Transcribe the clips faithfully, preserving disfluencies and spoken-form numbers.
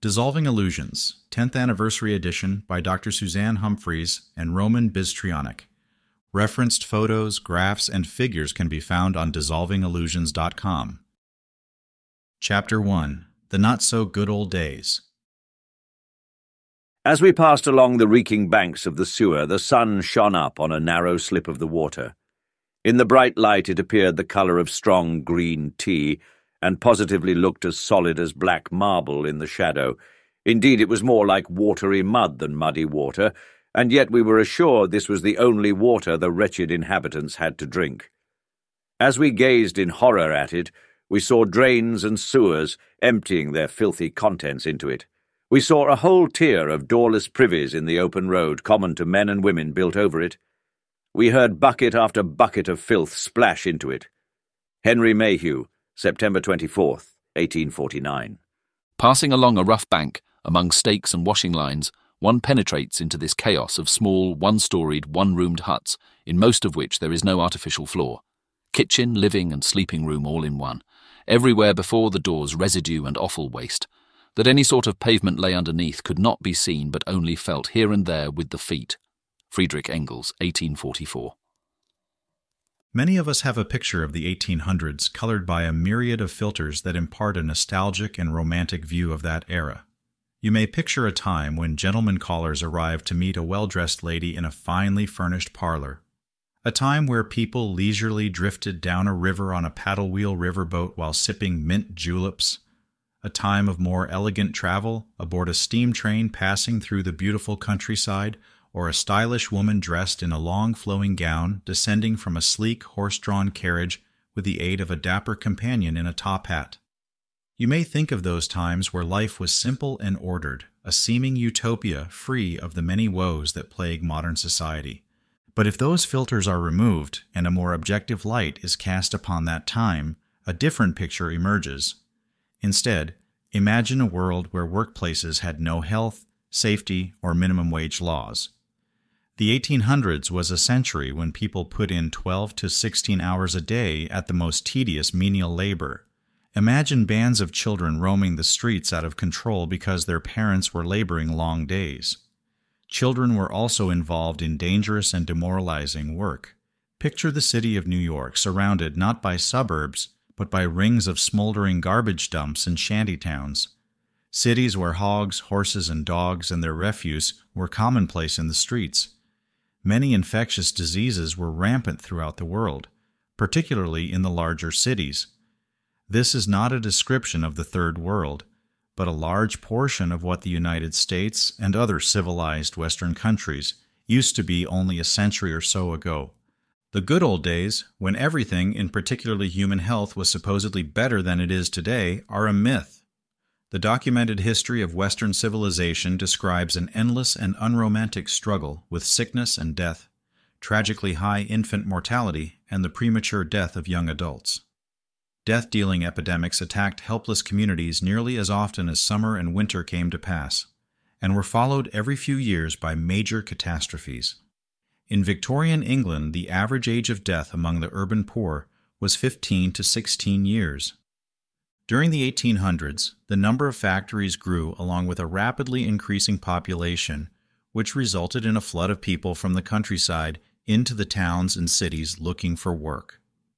Dissolving Illusions, tenth Anniversary Edition by Doctor Suzanne Humphries and Roman Bystrionic. Referenced photos, graphs, and figures can be found on dissolving illusions dot com. Chapter one. The Not-So-Good Old Days. As we passed along the reeking banks of the sewer, the sun shone up on a narrow slip of the water. In the bright light it appeared the colour of strong green tea, and positively looked as solid as black marble in the shadow. Indeed, it was more like watery mud than muddy water, and yet we were assured this was the only water the wretched inhabitants had to drink. As we gazed in horror at it, we saw drains and sewers emptying their filthy contents into it. We saw a whole tier of doorless privies in the open road, common to men and women built over it. We heard bucket after bucket of filth splash into it. Henry Mayhew, September twenty-fourth, eighteen forty-nine. Passing along a rough bank, among stakes and washing lines, one penetrates into this chaos of small, one-storied, one-roomed huts, in most of which there is no artificial floor. Kitchen, living, and sleeping room all in one. Everywhere before the doors residue and offal waste. That any sort of pavement lay underneath could not be seen but only felt here and there with the feet. Friedrich Engels, eighteen forty-four. Many of us have a picture of the eighteen hundreds colored by a myriad of filters that impart a nostalgic and romantic view of that era. You may picture a time when gentlemen callers arrived to meet a well-dressed lady in a finely furnished parlor. A time where people leisurely drifted down a river on a paddle-wheel riverboat while sipping mint juleps. A time of more elegant travel aboard a steam train passing through the beautiful countryside, or a stylish woman dressed in a long flowing gown descending from a sleek horse-drawn carriage with the aid of a dapper companion in a top hat. You may think of those times where life was simple and ordered, a seeming utopia free of the many woes that plague modern society. But if those filters are removed and a more objective light is cast upon that time, a different picture emerges. Instead, imagine a world where workplaces had no health, safety, or minimum wage laws. The eighteen hundreds was a century when people put in twelve to sixteen hours a day at the most tedious menial labor. Imagine bands of children roaming the streets out of control because their parents were laboring long days. Children were also involved in dangerous and demoralizing work. Picture the city of New York surrounded not by suburbs, but by rings of smoldering garbage dumps and shantytowns. Cities where hogs, horses, and dogs and their refuse were commonplace in the streets. Many infectious diseases were rampant throughout the world, particularly in the larger cities. This is not a description of the Third World, but a large portion of what the United States and other civilized Western countries used to be only a century or so ago. The good old days, when everything, in particularly human health, was supposedly better than it is today, are a myth. The documented history of Western civilization describes an endless and unromantic struggle with sickness and death, tragically high infant mortality, and the premature death of young adults. Death-dealing epidemics attacked helpless communities nearly as often as summer and winter came to pass, and were followed every few years by major catastrophes. In Victorian England, the average age of death among the urban poor was fifteen to sixteen years. During the eighteen hundreds, the number of factories grew along with a rapidly increasing population, which resulted in a flood of people from the countryside into the towns and cities looking for work.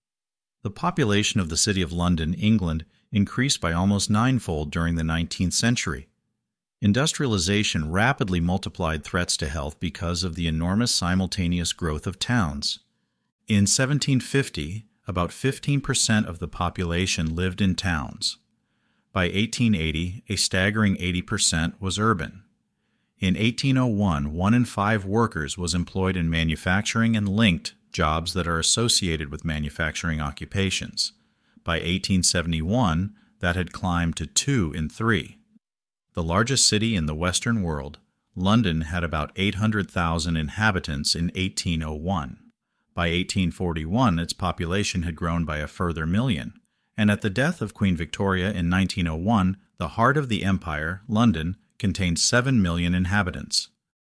The population of the city of London, England, increased by almost ninefold during the nineteenth century. Industrialization rapidly multiplied threats to health because of the enormous simultaneous growth of towns. In seventeen fifty, about fifteen percent of the population lived in towns. By eighteen eighty, a staggering eighty percent was urban. In eighteen oh one, one in five workers was employed in manufacturing and linked jobs that are associated with manufacturing occupations. By eighteen seventy-one, that had climbed to two in three. The largest city in the Western world, London had about eight hundred thousand inhabitants in eighteen oh one. By eighteen forty-one, its population had grown by a further million, and at the death of Queen Victoria in nineteen oh one, the heart of the empire, London, contained seven million inhabitants.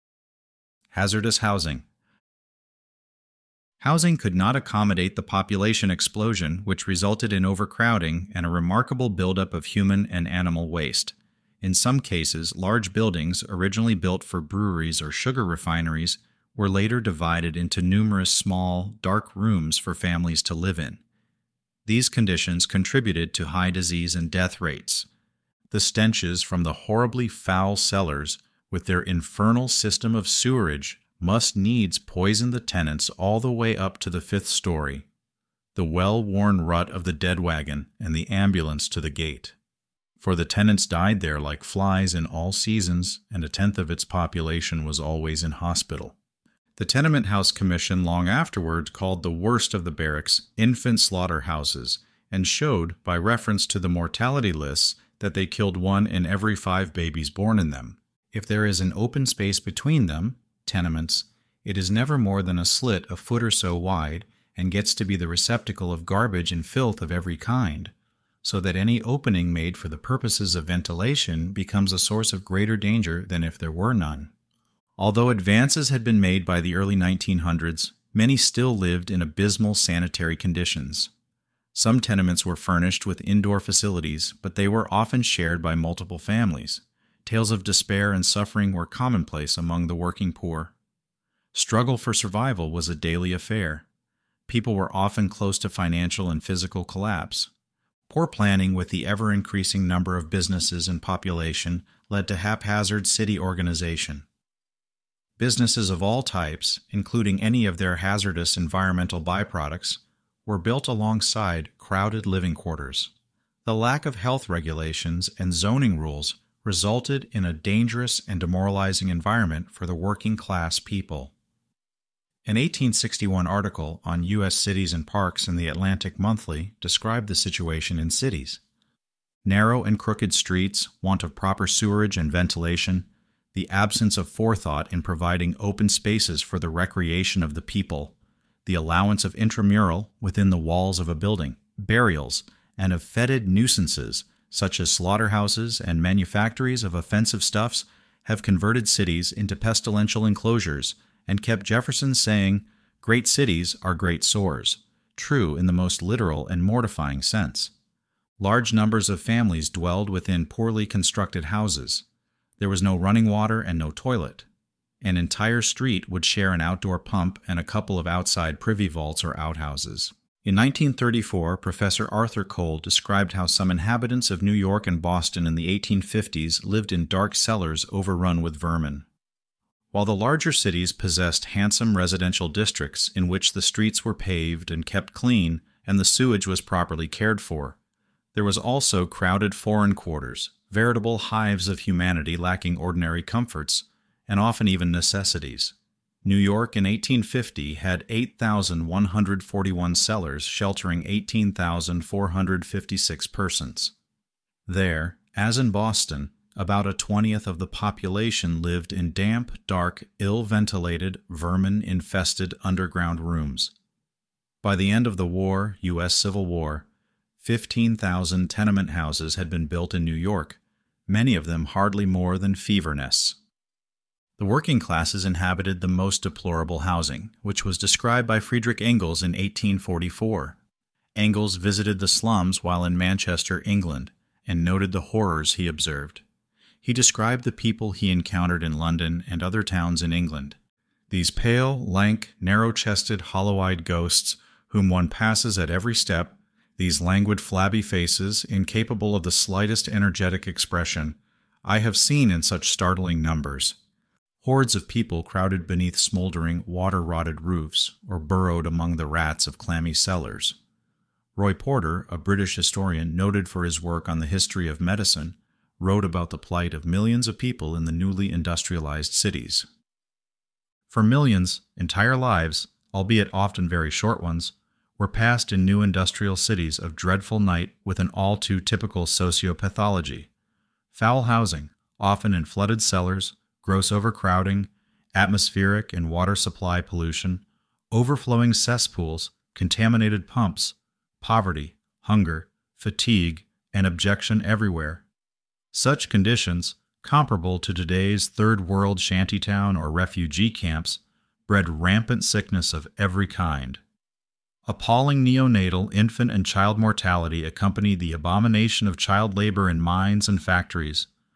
Hazardous housing. Housing could not accommodate the population explosion, which resulted in overcrowding and a remarkable buildup of human and animal waste. In some cases, large buildings originally built for breweries or sugar refineries were later divided into numerous small, dark rooms for families to live in. These conditions contributed to high disease and death rates. The stenches from the horribly foul cellars, with their infernal system of sewerage, must needs poison the tenants all the way up to the fifth story, the well-worn rut of the dead wagon and the ambulance to the gate. For the tenants died there like flies in all seasons, and a tenth of its population was always in hospital. The Tenement House Commission long afterward called the worst of the barracks infant slaughterhouses, and showed, by reference to the mortality lists, that they killed one in every five babies born in them. If there is an open space between them, tenements, it is never more than a slit a foot or so wide, and gets to be the receptacle of garbage and filth of every kind, so that any opening made for the purposes of ventilation becomes a source of greater danger than if there were none. Although advances had been made by the early nineteen hundreds, many still lived in abysmal sanitary conditions. Some tenements were furnished with indoor facilities, but they were often shared by multiple families. Tales of despair and suffering were commonplace among the working poor. Struggle for survival was a daily affair. People were often close to financial and physical collapse. Poor planning with the ever-increasing number of businesses and population led to haphazard city organization. Businesses of all types, including any of their hazardous environmental byproducts, were built alongside crowded living quarters. The lack of health regulations and zoning rules resulted in a dangerous and demoralizing environment for the working-class people. An eighteen sixty-one article on U S cities and parks in the Atlantic Monthly described the situation in cities. Narrow and crooked streets, want of proper sewerage and ventilation, the absence of forethought in providing open spaces for the recreation of the people, the allowance of intramural within the walls of a building, burials, and of fetid nuisances such as slaughterhouses and manufactories of offensive stuffs have converted cities into pestilential enclosures and kept Jefferson saying, "Great cities are great sores," true in the most literal and mortifying sense. Large numbers of families dwelled within poorly constructed houses. There was no running water and no toilet. An entire street would share an outdoor pump and a couple of outside privy vaults or outhouses. In nineteen thirty-four, Professor Arthur Cole described how some inhabitants of New York and Boston in the eighteen fifties lived in dark cellars overrun with vermin. While the larger cities possessed handsome residential districts in which the streets were paved and kept clean and the sewage was properly cared for, there was also crowded foreign quarters, veritable hives of humanity lacking ordinary comforts, and often even necessities. New York in eighteen fifty had eight thousand one hundred forty-one cellars sheltering eighteen thousand four hundred fifty-six persons. There, as in Boston, about a twentieth of the population lived in damp, dark, ill-ventilated, vermin-infested underground rooms. By the end of the war, U S Civil War, fifteen thousand tenement houses had been built in New York, many of them hardly more than fever nests. The working classes inhabited the most deplorable housing, which was described by Friedrich Engels in eighteen forty-four. Engels visited the slums while in Manchester, England, and noted the horrors he observed. He described the people he encountered in London and other towns in England. These pale, lank, narrow-chested, hollow-eyed ghosts whom one passes at every step, these languid, flabby faces, incapable of the slightest energetic expression, I have seen in such startling numbers. Hordes of people crowded beneath smoldering, water-rotted roofs, or burrowed among the rats of clammy cellars. Roy Porter, a British historian noted for his work on the history of medicine, wrote about the plight of millions of people in the newly industrialized cities. For millions, entire lives, albeit often very short ones, were passed in new industrial cities of dreadful night with an all-too-typical sociopathology. Foul housing, often in flooded cellars, gross overcrowding, atmospheric and water supply pollution, overflowing cesspools, contaminated pumps, poverty, hunger, fatigue, and abjection everywhere. Such conditions, comparable to today's third-world shantytown or refugee camps, bred rampant sickness of every kind. Appalling neonatal, infant, and child mortality accompanied the abomination of child labor in mines and factories.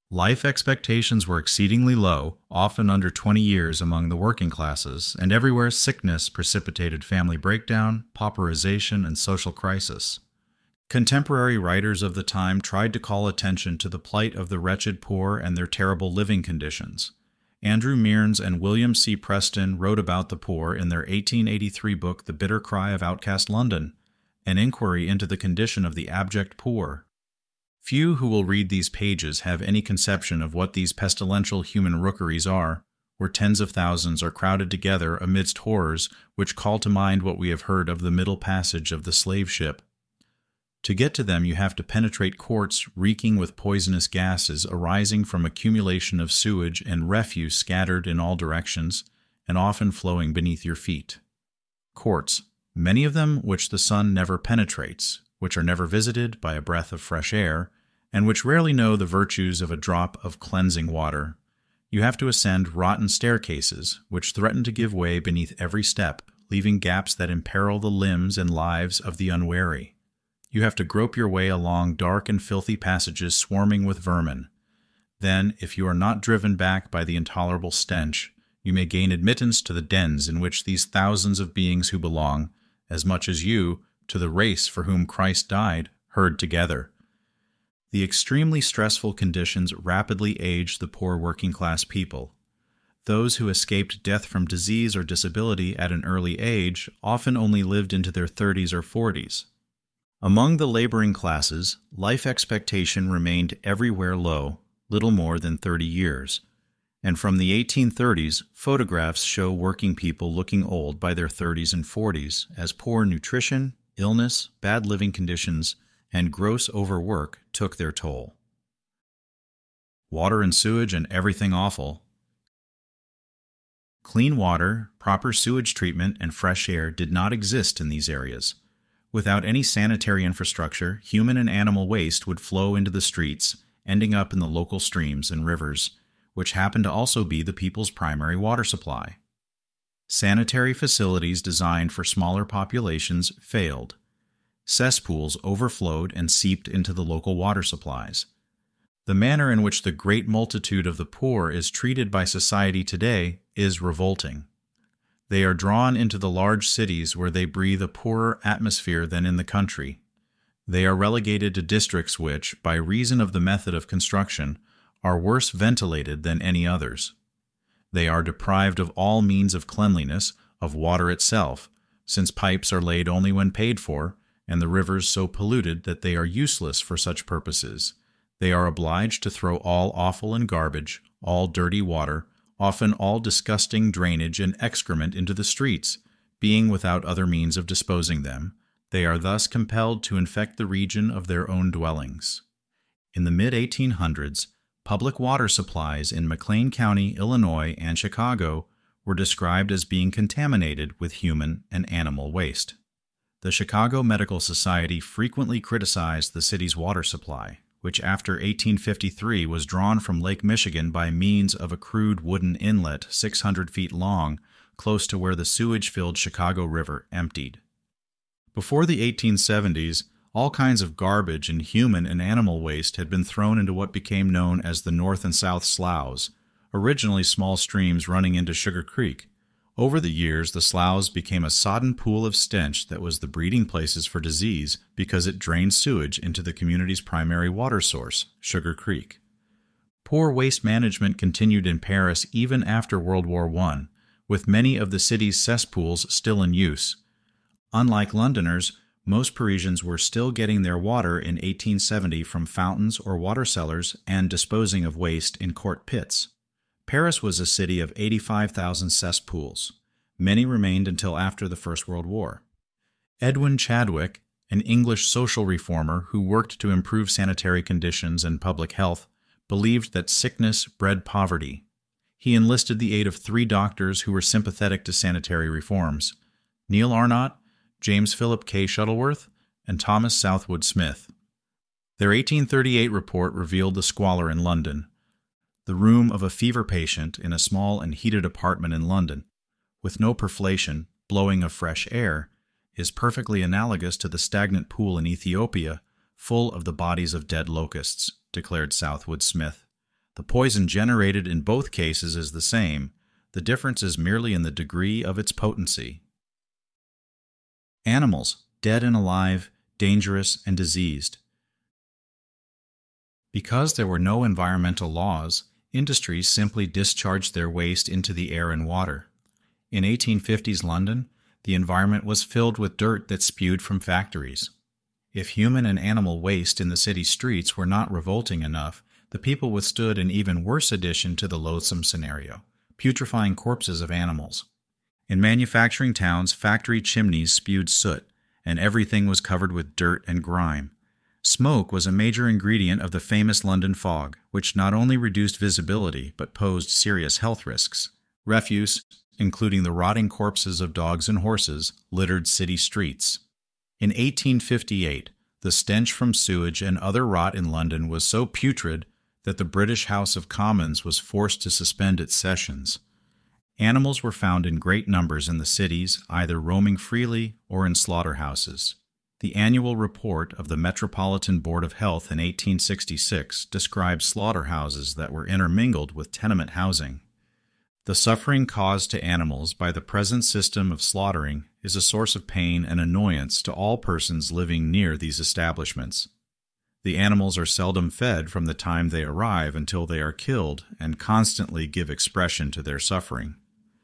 Life expectations were exceedingly low, often under twenty years among the working classes, and everywhere sickness precipitated family breakdown, pauperization, and social crisis. Contemporary writers of the time tried to call attention to the plight of the wretched poor and their terrible living conditions. Andrew Mearns and William C. Preston wrote about the poor in their eighteen eighty-three book The Bitter Cry of Outcast London, an inquiry into the condition of the abject poor. Few who will read these pages have any conception of what these pestilential human rookeries are, where tens of thousands are crowded together amidst horrors which call to mind what we have heard of the middle passage of the slave ship. To get to them you have to penetrate courts reeking with poisonous gases arising from accumulation of sewage and refuse scattered in all directions, and often flowing beneath your feet. Courts, many of them which the sun never penetrates, which are never visited by a breath of fresh air, and which rarely know the virtues of a drop of cleansing water. You have to ascend rotten staircases, which threaten to give way beneath every step, leaving gaps that imperil the limbs and lives of the unwary. You have to grope your way along dark and filthy passages swarming with vermin. Then, if you are not driven back by the intolerable stench, you may gain admittance to the dens in which these thousands of beings who belong, as much as you, to the race for whom Christ died, herd together. The extremely stressful conditions rapidly aged the poor working-class people. Those who escaped death from disease or disability at an early age often only lived into their thirties or forties. Among the laboring classes, life expectation remained everywhere low, little more than thirty years, and from the eighteen thirties, photographs show working people looking old by their thirties and forties, as poor nutrition, illness, bad living conditions, and gross overwork took their toll. Water and sewage and everything awful. Clean water, proper sewage treatment, and fresh air did not exist in these areas. Without any sanitary infrastructure, human and animal waste would flow into the streets, ending up in the local streams and rivers, which happened to also be the people's primary water supply. Sanitary facilities designed for smaller populations failed. Cesspools overflowed and seeped into the local water supplies. The manner in which the great multitude of the poor is treated by society today is revolting. They are drawn into the large cities where they breathe a poorer atmosphere than in the country. They are relegated to districts which, by reason of the method of construction, are worse ventilated than any others. They are deprived of all means of cleanliness, of water itself, since pipes are laid only when paid for, and the rivers so polluted that they are useless for such purposes. They are obliged to throw all offal and garbage, all dirty water, often all disgusting drainage and excrement into the streets. Being without other means of disposing them, they are thus compelled to infect the region of their own dwellings. In the mid eighteen hundreds, public water supplies in McLean County, Illinois, and Chicago were described as being contaminated with human and animal waste. The Chicago Medical Society frequently criticized the city's water supply, which after eighteen fifty-three was drawn from Lake Michigan by means of a crude wooden inlet six hundred feet long, close to where the sewage-filled Chicago River emptied. Before the eighteen seventies, all kinds of garbage and human and animal waste had been thrown into what became known as the North and South Sloughs, originally small streams running into Sugar Creek. Over the years, the sloughs became a sodden pool of stench that was the breeding places for disease because it drained sewage into the community's primary water source, Sugar Creek. Poor waste management continued in Paris even after World War One, with many of the city's cesspools still in use. Unlike Londoners, most Parisians were still getting their water in eighteen seventy from fountains or water cellars and disposing of waste in quart pits. Paris was a city of eighty-five thousand cesspools. Many remained until after the First World War. Edwin Chadwick, an English social reformer who worked to improve sanitary conditions and public health, believed that sickness bred poverty. He enlisted the aid of three doctors who were sympathetic to sanitary reforms: Neil Arnott, James Philip K. Shuttleworth, and Thomas Southwood Smith. Their eighteen thirty-eight report revealed the squalor in London. The room of a fever patient in a small and heated apartment in London, with no perflation, blowing of fresh air, is perfectly analogous to the stagnant pool in Ethiopia, full of the bodies of dead locusts, declared Southwood Smith. The poison generated in both cases is the same. The difference is merely in the degree of its potency. Animals, dead and alive, dangerous and diseased. Because there were no environmental laws, industries simply discharged their waste into the air and water. In eighteen fifties London, the environment was filled with dirt that spewed from factories. If human and animal waste in the city streets were not revolting enough, the people withstood an even worse addition to the loathsome scenario: putrefying corpses of animals. In manufacturing towns, factory chimneys spewed soot, and everything was covered with dirt and grime. Smoke was a major ingredient of the famous London fog, which not only reduced visibility but posed serious health risks. Refuse, including the rotting corpses of dogs and horses, littered city streets. In eighteen fifty-eight, the stench from sewage and other rot in London was so putrid that the British House of Commons was forced to suspend its sessions. Animals were found in great numbers in the cities, either roaming freely or in slaughterhouses. The annual report of the Metropolitan Board of Health in eighteen sixty-six describes slaughterhouses that were intermingled with tenement housing. The suffering caused to animals by the present system of slaughtering is a source of pain and annoyance to all persons living near these establishments. The animals are seldom fed from the time they arrive until they are killed and constantly give expression to their suffering.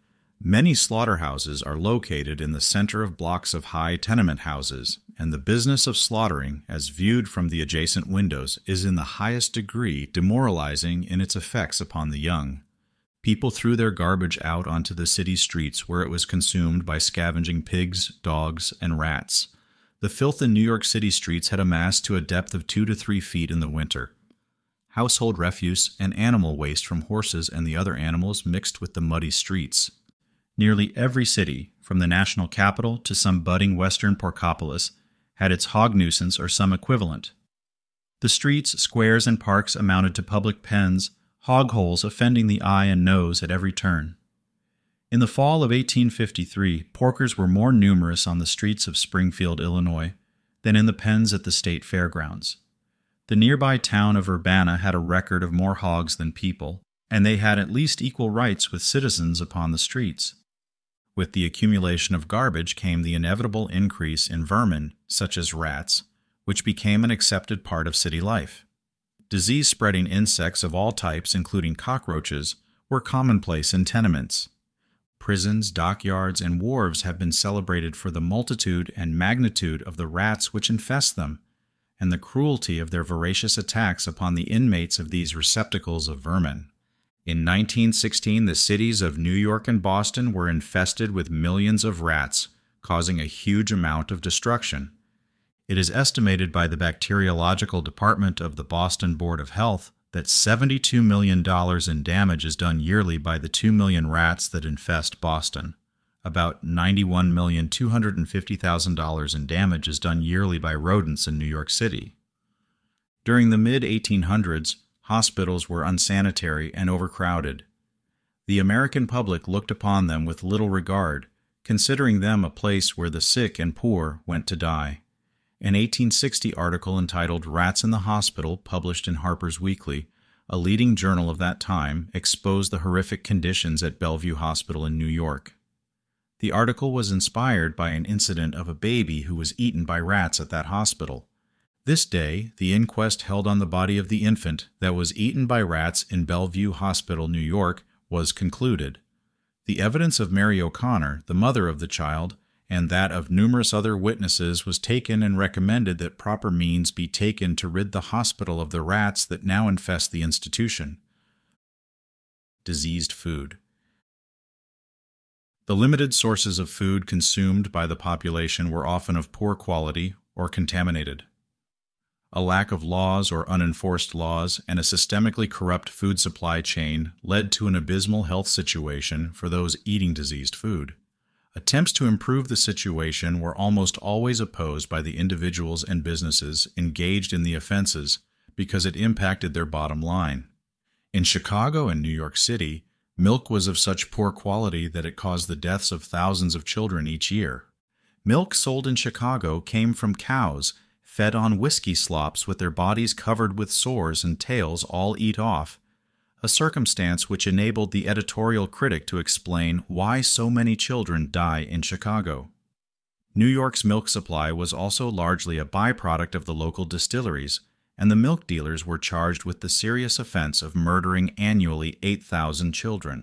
Many slaughterhouses are located in the center of blocks of high tenement houses, and the business of slaughtering, as viewed from the adjacent windows, is in the highest degree demoralizing in its effects upon the young. People threw their garbage out onto the city streets where it was consumed by scavenging pigs, dogs, and rats. The filth in New York City streets had amassed to a depth of two to three feet in the winter. Household refuse and animal waste from horses and the other animals mixed with the muddy streets. Nearly every city, from the national capital to some budding western porkopolis, had its hog nuisance or some equivalent. The streets, squares, and parks amounted to public pens, hog holes offending the eye and nose at every turn. In the fall of eighteen fifty-three, porkers were more numerous on the streets of Springfield, Illinois, than in the pens at the state fairgrounds. The nearby town of Urbana had a record of more hogs than people, and they had at least equal rights with citizens upon the streets. With the accumulation of garbage came the inevitable increase in vermin, such as rats, which became an accepted part of city life. Disease-spreading insects of all types, including cockroaches, were commonplace in tenements. Prisons, dockyards, and wharves have been celebrated for the multitude and magnitude of the rats which infest them, and the cruelty of their voracious attacks upon the inmates of these receptacles of vermin. In nineteen sixteen, the cities of New York and Boston were infested with millions of rats, causing a huge amount of destruction. It is estimated by the Bacteriological Department of the Boston Board of Health that seventy-two million dollars in damage is done yearly by the two million rats that infest Boston. About ninety-one million two hundred fifty thousand dollars in damage is done yearly by rodents in New York City. During the mid eighteen hundreds, hospitals were unsanitary and overcrowded. The American public looked upon them with little regard, considering them a place where the sick and poor went to die. An eighteen sixty article entitled Rats in the Hospital, published in Harper's Weekly, a leading journal of that time, exposed the horrific conditions at Bellevue Hospital in New York. The article was inspired by an incident of a baby who was eaten by rats at that hospital. This day, the inquest held on the body of the infant that was eaten by rats in Bellevue Hospital, New York, was concluded. The evidence of Mary O'Connor, the mother of the child, and that of numerous other witnesses was taken and recommended that proper means be taken to rid the hospital of the rats that now infest the institution. Diseased food. The limited sources of food consumed by the population were often of poor quality or contaminated. A lack of laws or unenforced laws and a systemically corrupt food supply chain led to an abysmal health situation for those eating diseased food. Attempts to improve the situation were almost always opposed by the individuals and businesses engaged in the offenses because it impacted their bottom line. In Chicago and New York City, milk was of such poor quality that it caused the deaths of thousands of children each year. Milk sold in Chicago came from cows fed on whiskey slops with their bodies covered with sores and tails all eat off, a circumstance which enabled the editorial critic to explain why so many children die in Chicago. New York's milk supply was also largely a byproduct of the local distilleries, and the milk dealers were charged with the serious offense of murdering annually eight thousand children.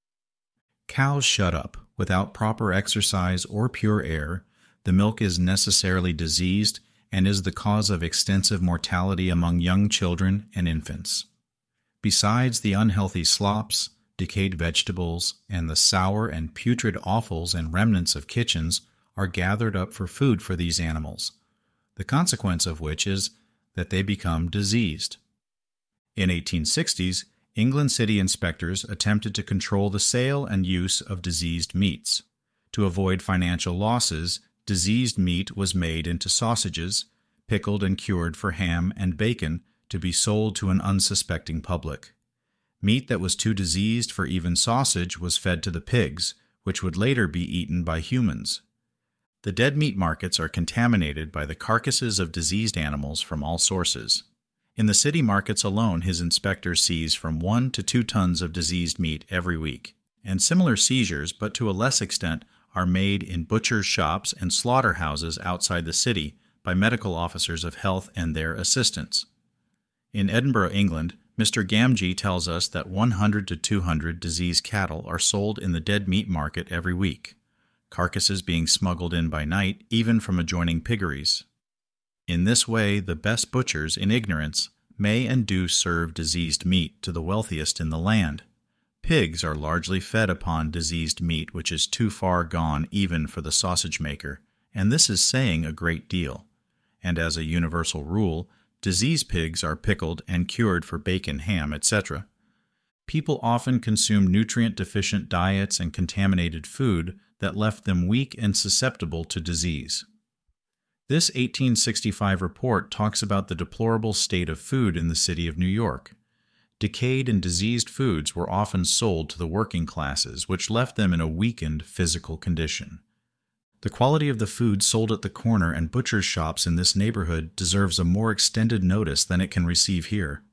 Cows shut up. Without proper exercise or pure air, the milk is necessarily diseased and is the cause of extensive mortality among young children and infants. Besides the unhealthy slops, decayed vegetables, and the sour and putrid offals and remnants of kitchens are gathered up for food for these animals, the consequence of which is that they become diseased. In eighteen sixties, England city inspectors attempted to control the sale and use of diseased meats. To avoid financial losses, diseased meat was made into sausages, pickled and cured for ham and bacon to be sold to an unsuspecting public. Meat that was too diseased for even sausage was fed to the pigs, which would later be eaten by humans. The dead meat markets are contaminated by the carcasses of diseased animals from all sources. In the city markets alone, his inspectors seize from one to two tons of diseased meat every week, and similar seizures, but to a less extent, are made in butchers' shops and slaughterhouses outside the city by medical officers of health and their assistants. In Edinburgh, England, Mister Gamgee tells us that one hundred to two hundred diseased cattle are sold in the dead meat market every week, carcasses being smuggled in by night, even from adjoining piggeries. In this way, the best butchers, in ignorance, may and do serve diseased meat to the wealthiest in the land. Pigs are largely fed upon diseased meat which is too far gone even for the sausage maker, and this is saying a great deal. And as a universal rule, diseased pigs are pickled and cured for bacon, ham, et cetera. People often consume nutrient-deficient diets and contaminated food that left them weak and susceptible to disease. This eighteen sixty-five report talks about the deplorable state of food in the city of New York. Decayed and diseased foods were often sold to the working classes, which left them in a weakened physical condition. The quality of the food sold at the corner and butcher's shops in this neighborhood deserves a more extended notice than it can receive here.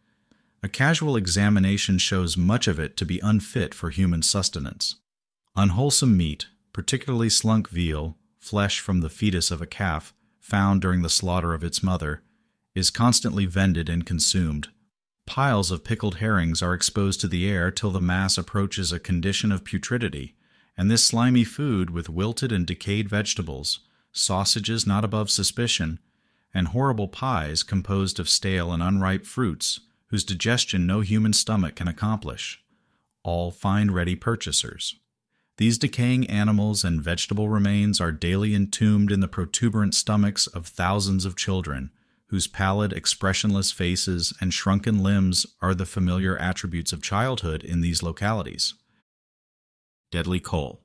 A casual examination shows much of it to be unfit for human sustenance. Unwholesome meat, particularly slunk veal, flesh from the fetus of a calf, found during the slaughter of its mother, is constantly vended and consumed. Piles of pickled herrings are exposed to the air till the mass approaches a condition of putridity, and this slimy food with wilted and decayed vegetables, sausages not above suspicion, and horrible pies composed of stale and unripe fruits, whose digestion no human stomach can accomplish, all find ready purchasers. These decaying animals and vegetable remains are daily entombed in the protuberant stomachs of thousands of children, whose pallid, expressionless faces and shrunken limbs are the familiar attributes of childhood in these localities. Deadly coal.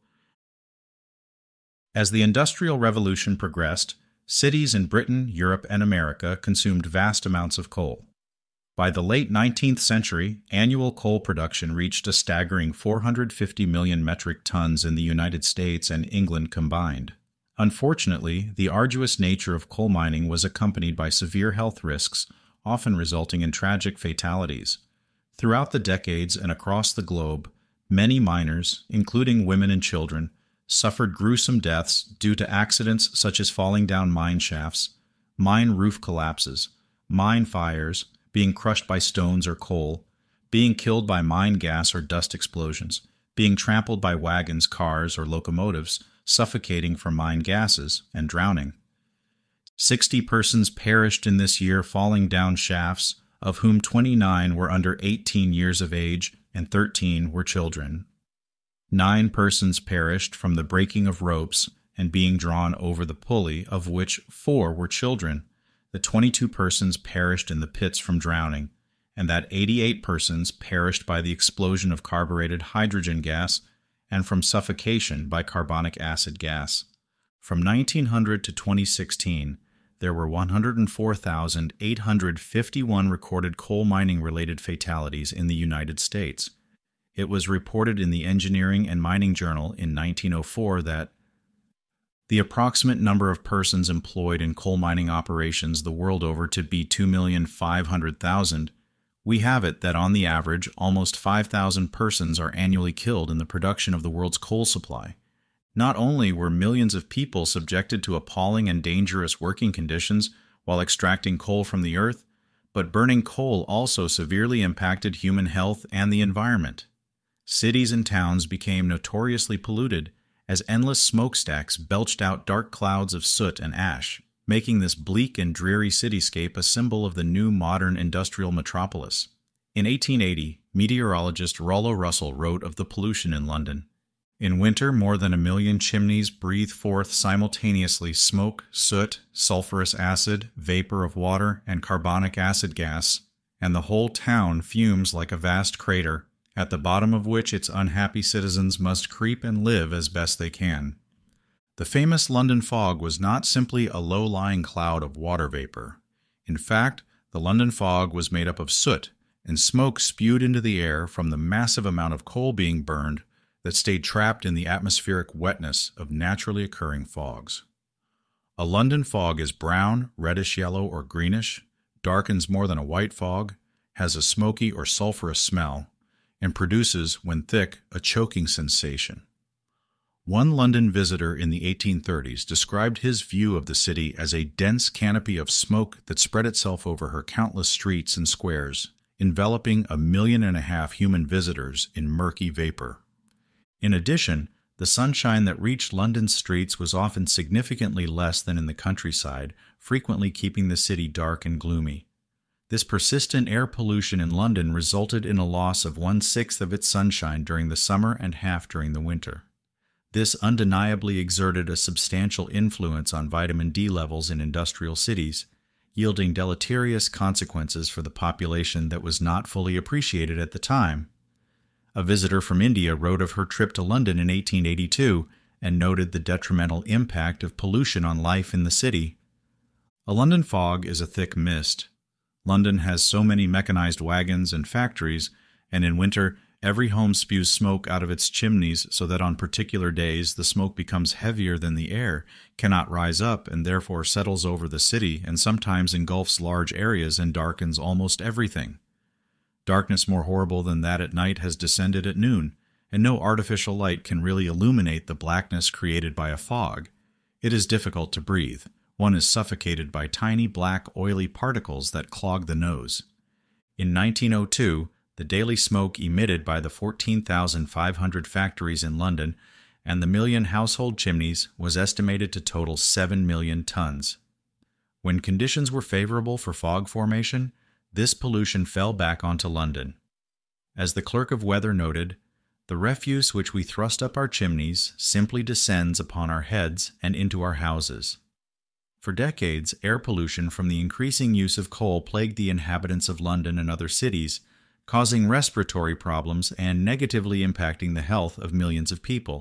As the Industrial Revolution progressed, cities in Britain, Europe, and America consumed vast amounts of coal. By the late nineteenth century, annual coal production reached a staggering four hundred fifty million metric tons in the United States and England combined. Unfortunately, the arduous nature of coal mining was accompanied by severe health risks, often resulting in tragic fatalities. Throughout the decades and across the globe, many miners, including women and children, suffered gruesome deaths due to accidents such as falling down mine shafts, mine roof collapses, mine fires, being crushed by stones or coal, being killed by mine gas or dust explosions, being trampled by wagons, cars, or locomotives, suffocating from mine gases, and drowning. Sixty persons perished in this year falling down shafts, of whom twenty-nine were under eighteen years of age and thirteen were children. Nine persons perished from the breaking of ropes and being drawn over the pulley, of which four were children. The twenty-two persons perished in the pits from drowning, and that eighty-eight persons perished by the explosion of carbureted hydrogen gas and from suffocation by carbonic acid gas. From nineteen hundred to twenty sixteen, there were one hundred four thousand eight hundred fifty-one recorded coal mining-related fatalities in the United States. It was reported in the Engineering and Mining Journal in nineteen oh four that the approximate number of persons employed in coal mining operations the world over to be two million five hundred thousand, We have it that on the average, almost five thousand persons are annually killed in the production of the world's coal supply. Not only were millions of people subjected to appalling and dangerous working conditions while extracting coal from the earth, but burning coal also severely impacted human health and the environment. Cities and towns became notoriously polluted as endless smokestacks belched out dark clouds of soot and ash, making this bleak and dreary cityscape a symbol of the new modern industrial metropolis. In eighteen eighty, meteorologist Rollo Russell wrote of the pollution in London. In winter, more than a million chimneys breathe forth simultaneously smoke, soot, sulfurous acid, vapor of water, and carbonic acid gas, and the whole town fumes like a vast crater, at the bottom of which its unhappy citizens must creep and live as best they can. The famous London fog was not simply a low-lying cloud of water vapor. In fact, the London fog was made up of soot and smoke spewed into the air from the massive amount of coal being burned that stayed trapped in the atmospheric wetness of naturally occurring fogs. A London fog is brown, reddish-yellow, or greenish, darkens more than a white fog, has a smoky or sulfurous smell, and produces, when thick, a choking sensation. One London visitor in the eighteen thirties described his view of the city as a dense canopy of smoke that spread itself over her countless streets and squares, enveloping a million and a half human visitors in murky vapor. In addition, the sunshine that reached London's streets was often significantly less than in the countryside, frequently keeping the city dark and gloomy. This persistent air pollution in London resulted in a loss of one-sixth of its sunshine during the summer and half during the winter. This undeniably exerted a substantial influence on vitamin D levels in industrial cities, yielding deleterious consequences for the population that was not fully appreciated at the time. A visitor from India wrote of her trip to London in eighteen eighty-two and noted the detrimental impact of pollution on life in the city. A London fog is a thick mist. London has so many mechanized wagons and factories, and in winter, every home spews smoke out of its chimneys so that on particular days the smoke becomes heavier than the air, cannot rise up, and therefore settles over the city and sometimes engulfs large areas and darkens almost everything. Darkness more horrible than that at night has descended at noon, and no artificial light can really illuminate the blackness created by a fog. It is difficult to breathe. One is suffocated by tiny black oily particles that clog the nose. In nineteen oh two, the daily smoke emitted by the fourteen thousand five hundred factories in London and the million household chimneys was estimated to total seven million tons. When conditions were favorable for fog formation, this pollution fell back onto London. As the clerk of weather noted, the refuse which we thrust up our chimneys simply descends upon our heads and into our houses. For decades, air pollution from the increasing use of coal plagued the inhabitants of London and other cities, causing respiratory problems and negatively impacting the health of millions of people.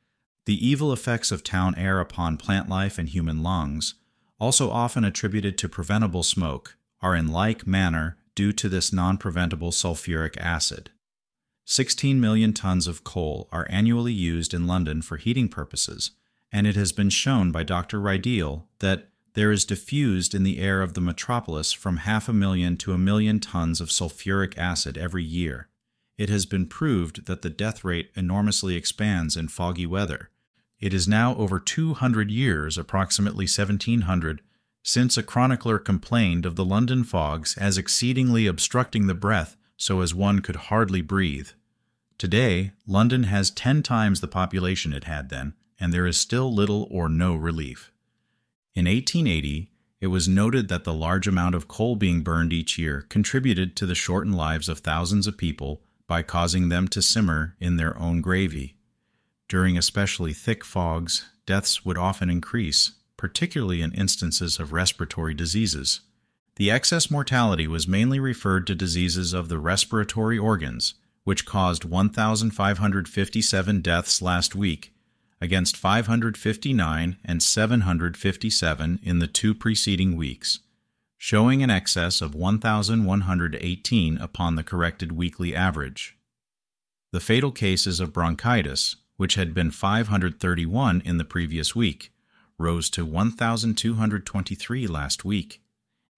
The evil effects of town air upon plant life and human lungs, also often attributed to preventable smoke, are in like manner due to this non-preventable sulfuric acid. sixteen million tons of coal are annually used in London for heating purposes, and it has been shown by Doctor Rydeel that there is diffused in the air of the metropolis from half a million to a million tons of sulfuric acid every year. It has been proved that the death rate enormously expands in foggy weather. It is now over two hundred years, approximately seventeen hundred, since a chronicler complained of the London fogs as exceedingly obstructing the breath so as one could hardly breathe. Today, London has ten times the population it had then, and there is still little or no relief. In eighteen eighty, it was noted that the large amount of coal being burned each year contributed to the shortened lives of thousands of people by causing them to simmer in their own gravy. During especially thick fogs, deaths would often increase, particularly in instances of respiratory diseases. The excess mortality was mainly referred to diseases of the respiratory organs, which caused one thousand five hundred fifty-seven deaths last week, against five hundred fifty-nine and seven hundred fifty-seven in the two preceding weeks, showing an excess of one thousand one hundred eighteen upon the corrected weekly average. The fatal cases of bronchitis, which had been five hundred thirty-one in the previous week, rose to one thousand two hundred twenty-three last week.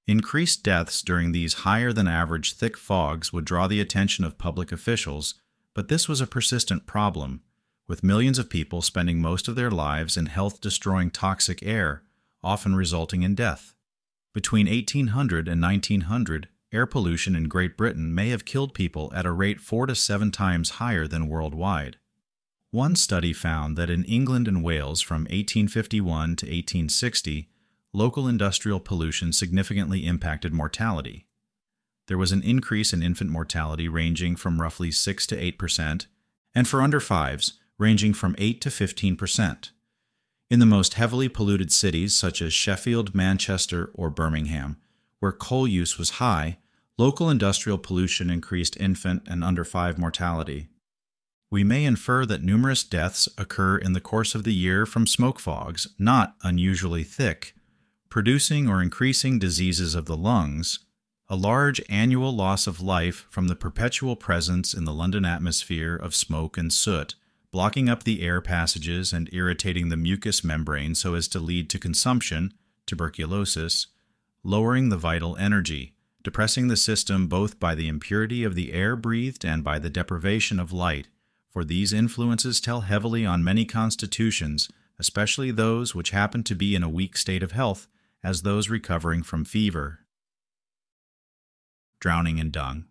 Increased deaths during these higher-than-average thick fogs would draw the attention of public officials, but this was a persistent problem, with millions of people spending most of their lives in health-destroying toxic air, often resulting in death. Between eighteen hundred and nineteen hundred, air pollution in Great Britain may have killed people at a rate four to seven times higher than worldwide. One study found that in England and Wales from eighteen fifty-one to eighteen sixty, local industrial pollution significantly impacted mortality. There was an increase in infant mortality ranging from roughly six to eight percent, and for under fives, ranging from eight to fifteen percent. In the most heavily polluted cities such as Sheffield, Manchester, or Birmingham, where coal use was high, local industrial pollution increased infant and under five mortality. We may infer that numerous deaths occur in the course of the year from smoke fogs, not unusually thick, producing or increasing diseases of the lungs, a large annual loss of life from the perpetual presence in the London atmosphere of smoke and soot, blocking up the air passages and irritating the mucous membrane so as to lead to consumption, tuberculosis, lowering the vital energy, depressing the system both by the impurity of the air breathed and by the deprivation of light, for these influences tell heavily on many constitutions, especially those which happen to be in a weak state of health, as those recovering from fever. Drowning in dung.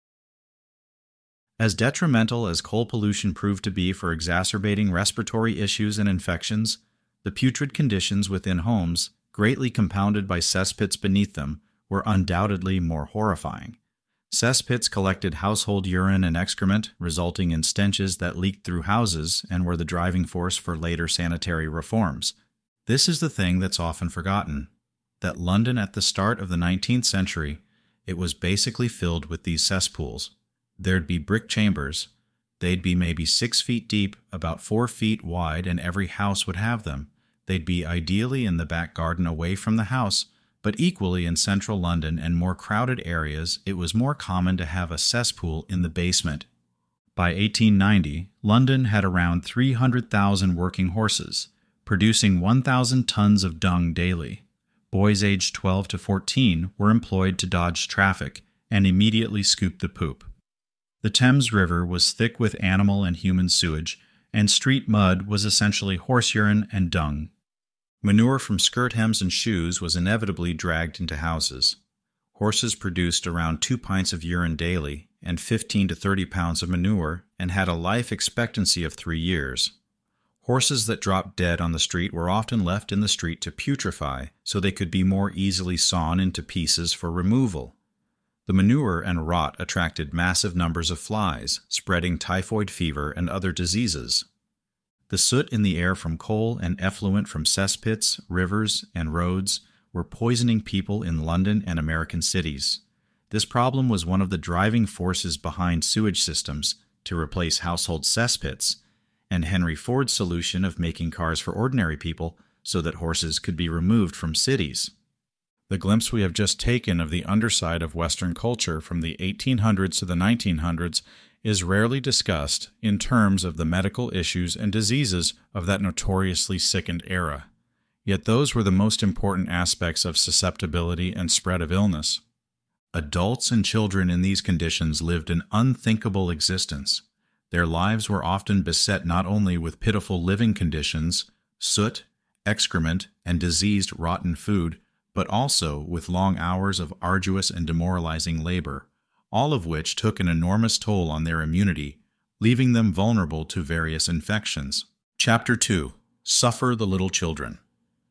As detrimental as coal pollution proved to be for exacerbating respiratory issues and infections, the putrid conditions within homes, greatly compounded by cesspits beneath them, were undoubtedly more horrifying. Cesspits collected household urine and excrement, resulting in stenches that leaked through houses and were the driving force for later sanitary reforms. This is the thing that's often forgotten, that London at the start of the nineteenth century, it was basically filled with these cesspools. There'd be brick chambers. They'd be maybe six feet deep, about four feet wide, and every house would have them. They'd be ideally in the back garden away from the house, but equally in central London and more crowded areas, it was more common to have a cesspool in the basement. By eighteen ninety, London had around three hundred thousand working horses, producing one thousand tons of dung daily. Boys aged twelve to fourteen were employed to dodge traffic and immediately scoop the poop. The Thames River was thick with animal and human sewage, and street mud was essentially horse urine and dung. Manure from skirt hems and shoes was inevitably dragged into houses. Horses produced around two pints of urine daily and fifteen to thirty pounds of manure and had a life expectancy of three years. Horses that dropped dead on the street were often left in the street to putrefy so they could be more easily sawn into pieces for removal. The manure and rot attracted massive numbers of flies, spreading typhoid fever and other diseases. The soot in the air from coal and effluent from cesspits, rivers, and roads were poisoning people in London and American cities. This problem was one of the driving forces behind sewage systems to replace household cesspits, and Henry Ford's solution of making cars for ordinary people so that horses could be removed from cities. The glimpse we have just taken of the underside of Western culture from the eighteen hundreds to the nineteen hundreds is rarely discussed in terms of the medical issues and diseases of that notoriously sickened era. Yet those were the most important aspects of susceptibility and spread of illness. Adults and children in these conditions lived an unthinkable existence. Their lives were often beset not only with pitiful living conditions, soot, excrement, and diseased rotten food, but also with long hours of arduous and demoralizing labor, all of which took an enormous toll on their immunity, leaving them vulnerable to various infections. Chapter two. Suffer the Little Children.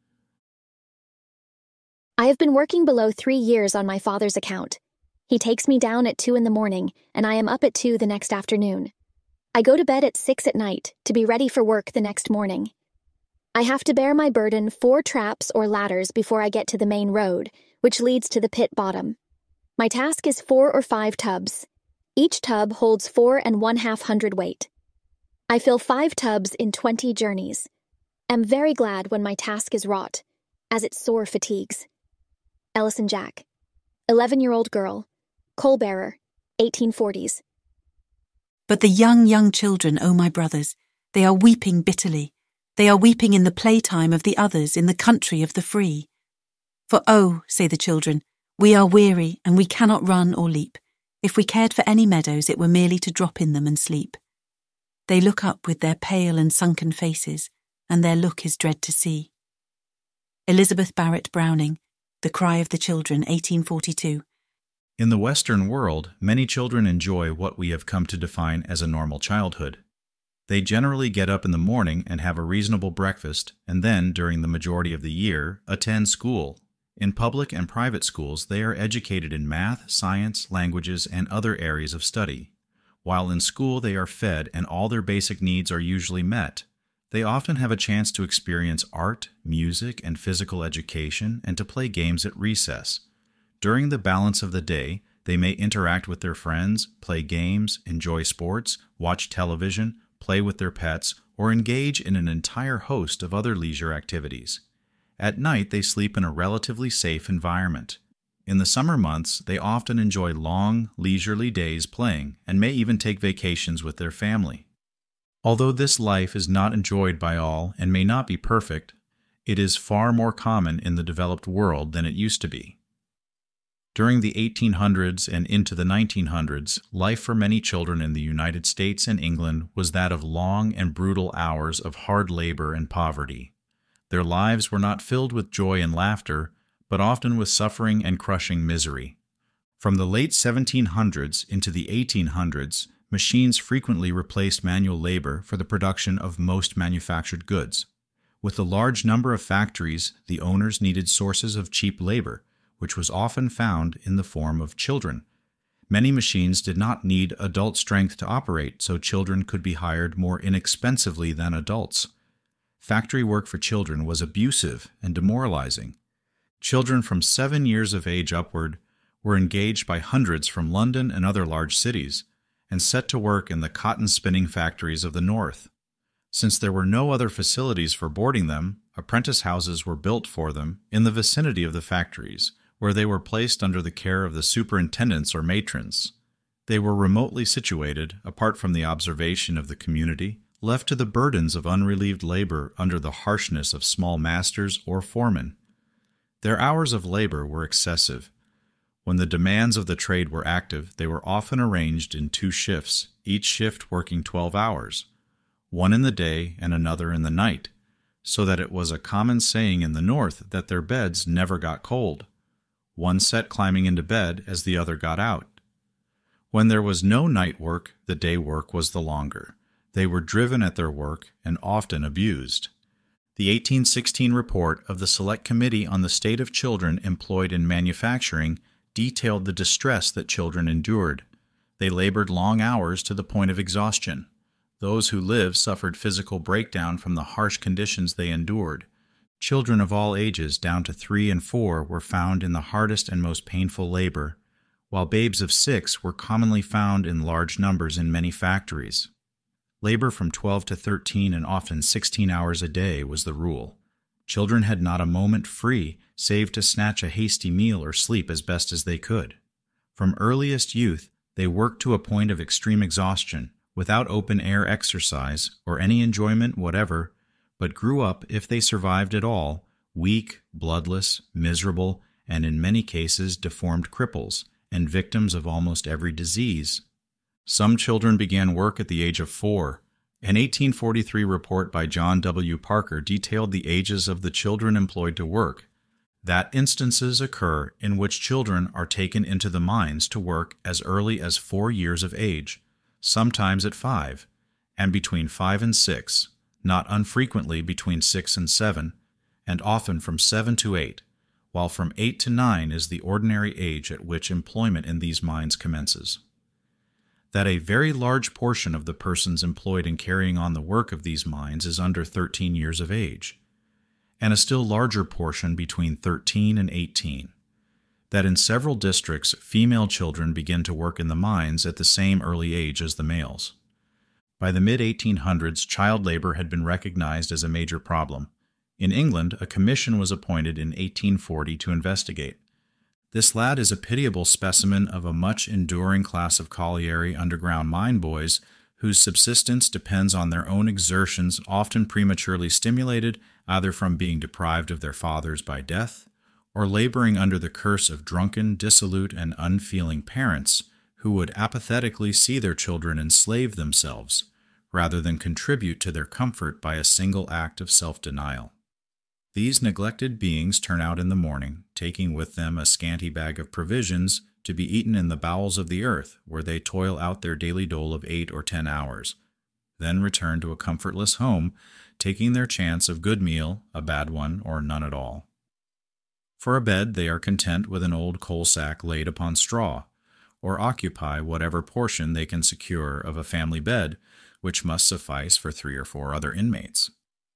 I have been working below three years on my father's account. He takes me down at two in the morning, and I am up at two the next afternoon. I go to bed at six at night to be ready for work the next morning. I have to bear my burden four traps or ladders before I get to the main road, which leads to the pit bottom. My task is four or five tubs. Each tub holds four and one half hundred weight. I fill five tubs in twenty journeys. Am very glad when my task is wrought, as it sore fatigues. Ellison Jack, eleven-year-old girl, coal bearer, eighteen forties. But the young, young children, O my brothers, they are weeping bitterly. They are weeping in the playtime of the others, in the country of the free. For oh, say the children, We are weary, and we cannot run or leap. If we cared for any meadows, it were merely to drop in them and sleep. They look up with their pale and sunken faces, and their look is dread to see. Elizabeth Barrett Browning, The Cry of the Children, eighteen forty-two. In the Western world, many children enjoy what we have come to define as a normal childhood. They generally get up in the morning and have a reasonable breakfast, and then, during the majority of the year, attend school. In public and private schools, they are educated in math, science, languages, and other areas of study. While in school, they are fed and all their basic needs are usually met. They often have a chance to experience art, music, and physical education, and to play games at recess. During the balance of the day, they may interact with their friends, play games, enjoy sports, watch television, play with their pets, or engage in an entire host of other leisure activities. At night, they sleep in a relatively safe environment. In the summer months, they often enjoy long, leisurely days playing and may even take vacations with their family. Although this life is not enjoyed by all and may not be perfect, it is far more common in the developed world than it used to be. During the eighteen hundreds and into the nineteen hundreds, life for many children in the United States and England was that of long and brutal hours of hard labor and poverty. Their lives were not filled with joy and laughter, but often with suffering and crushing misery. From the late seventeen hundreds into the eighteen hundreds, machines frequently replaced manual labor for the production of most manufactured goods. With the large number of factories, the owners needed sources of cheap labor, which was often found in the form of children. Many machines did not need adult strength to operate, so children could be hired more inexpensively than adults. Factory work for children was abusive and demoralizing. Children from seven years of age upward were engaged by hundreds from London and other large cities, and set to work in the cotton spinning factories of the North. Since there were no other facilities for boarding them, apprentice houses were built for them in the vicinity of the factories, where they were placed under the care of the superintendents or matrons. They were remotely situated, apart from the observation of the community, left to the burdens of unrelieved labor under the harshness of small masters or foremen. Their hours of labor were excessive. When the demands of the trade were active, they were often arranged in two shifts, each shift working twelve hours, one in the day and another in the night, so that it was a common saying in the North that their beds never got cold, one set climbing into bed as the other got out. When there was no night work, the day work was the longer. They were driven at their work and often abused. The eighteen sixteen report of the Select Committee on the State of Children Employed in Manufacturing detailed the distress that children endured. They labored long hours to the point of exhaustion. Those who lived suffered physical breakdown from the harsh conditions they endured. Children of all ages, down to three and four, were found in the hardest and most painful labor, while babes of six were commonly found in large numbers in many factories. Labor from twelve to thirteen and often sixteen hours a day was the rule. Children had not a moment free, save to snatch a hasty meal or sleep as best as they could. From earliest youth, they worked to a point of extreme exhaustion, without open-air exercise or any enjoyment whatever, but grew up, if they survived at all, weak, bloodless, miserable, and in many cases deformed cripples, and victims of almost every disease. Some children began work at the age of four. An eighteen forty-three report by John W. Parker detailed the ages of the children employed to work. That instances occur in which children are taken into the mines to work as early as four years of age, sometimes at five, and between five and six, not unfrequently between six and seven, and often from seven to eight, while from eight to nine is the ordinary age at which employment in these mines commences. That a very large portion of the persons employed in carrying on the work of these mines is under thirteen years of age, and a still larger portion between thirteen and eighteen. That in several districts, female children begin to work in the mines at the same early age as the males. By the mid eighteen hundreds, child labor had been recognized as a major problem. In England, a commission was appointed in eighteen forty to investigate. This lad is a pitiable specimen of a much enduring class of colliery underground mine boys whose subsistence depends on their own exertions, often prematurely stimulated either from being deprived of their fathers by death, or laboring under the curse of drunken, dissolute, and unfeeling parents who would apathetically see their children enslave themselves, rather than contribute to their comfort by a single act of self-denial. These neglected beings turn out in the morning, taking with them a scanty bag of provisions to be eaten in the bowels of the earth, where they toil out their daily dole of eight or ten hours, then return to a comfortless home, taking their chance of good meal, a bad one, or none at all. For a bed, they are content with an old coal sack laid upon straw, or occupy whatever portion they can secure of a family bed, which must suffice for three or four other inmates.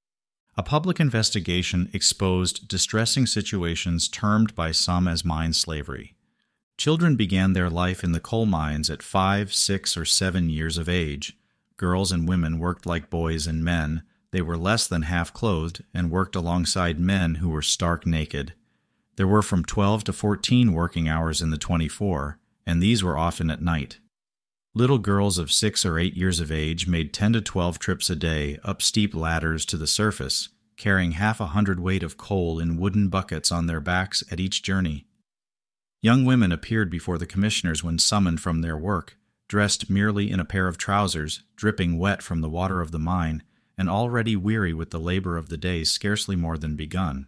A public investigation exposed distressing situations termed by some as mine slavery. Children began their life in the coal mines at five, six, or seven years of age. Girls and women worked like boys and men. They were less than half clothed and worked alongside men who were stark naked. There were from twelve to fourteen working hours in the twenty-four, and these were often at night. Little girls of six or eight years of age made ten to twelve trips a day up steep ladders to the surface, carrying half a hundredweight of coal in wooden buckets on their backs at each journey. Young women appeared before the commissioners when summoned from their work, dressed merely in a pair of trousers, dripping wet from the water of the mine, and already weary with the labor of the day scarcely more than begun.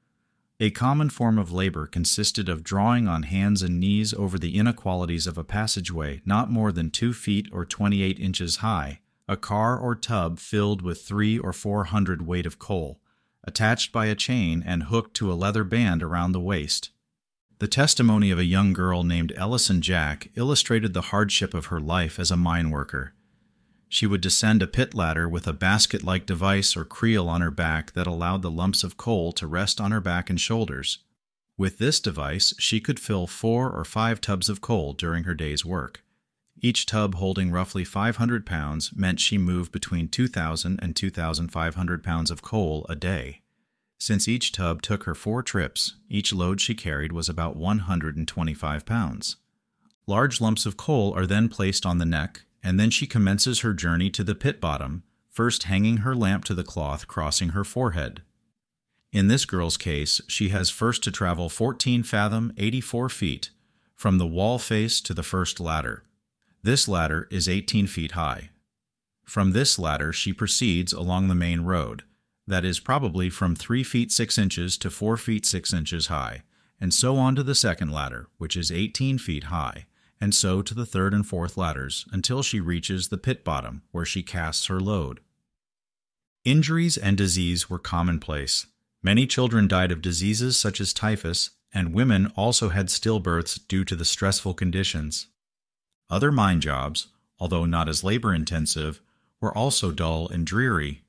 A common form of labor consisted of drawing on hands and knees over the inequalities of a passageway not more than two feet or twenty-eight inches high, a car or tub filled with three or four hundred weight of coal, attached by a chain and hooked to a leather band around the waist. The testimony of a young girl named Ellison Jack illustrated the hardship of her life as a mine worker. She would descend a pit ladder with a basket-like device or creel on her back that allowed the lumps of coal to rest on her back and shoulders. With this device, she could fill four or five tubs of coal during her day's work. Each tub holding roughly five hundred pounds meant she moved between two thousand and two thousand five hundred pounds of coal a day. Since each tub took her four trips, each load she carried was about one hundred twenty-five pounds. Large lumps of coal are then placed on the neck, and then she commences her journey to the pit bottom, first hanging her lamp to the cloth crossing her forehead. In this girl's case, she has first to travel fourteen fathom, eighty-four feet, from the wall face to the first ladder. This ladder is eighteen feet high. From this ladder she proceeds along the main road, that is probably from three feet six inches to four feet six inches high, and so on to the second ladder, which is eighteen feet high, and so to the third and fourth ladders until she reaches the pit bottom, where she casts her load. Injuries and disease were commonplace. Many children died of diseases such as typhus, and women also had stillbirths due to the stressful conditions. Other mine jobs, although not as labor-intensive, were also dull and dreary.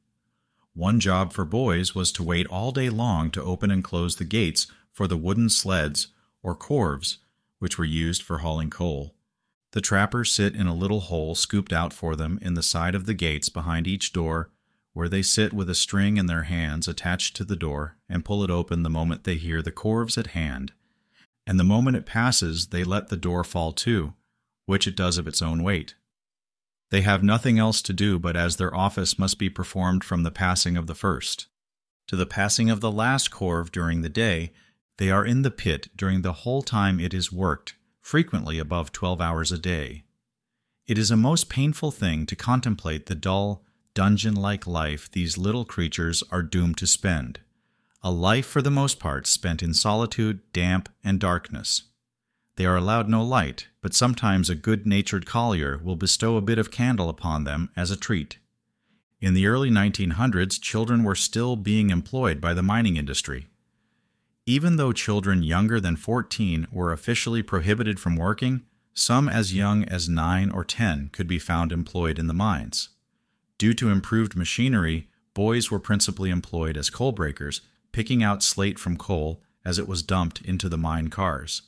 One job for boys was to wait all day long to open and close the gates for the wooden sleds, or corves, which were used for hauling coal. The trappers sit in a little hole scooped out for them in the side of the gates behind each door, where they sit with a string in their hands attached to the door and pull it open the moment they hear the corves at hand. And the moment it passes, they let the door fall to, which it does of its own weight. They have nothing else to do but as their office must be performed from the passing of the first. To the passing of the last corve during the day, they are in the pit during the whole time it is worked, frequently above twelve hours a day. It is a most painful thing to contemplate the dull, dungeon-like life these little creatures are doomed to spend, a life for the most part spent in solitude, damp, and darkness. They are allowed no light, but sometimes a good-natured collier will bestow a bit of candle upon them as a treat. In the early nineteen hundreds, children were still being employed by the mining industry. Even though children younger than fourteen were officially prohibited from working, some as young as nine or ten could be found employed in the mines. Due to improved machinery, boys were principally employed as coal breakers, picking out slate from coal as it was dumped into the mine cars.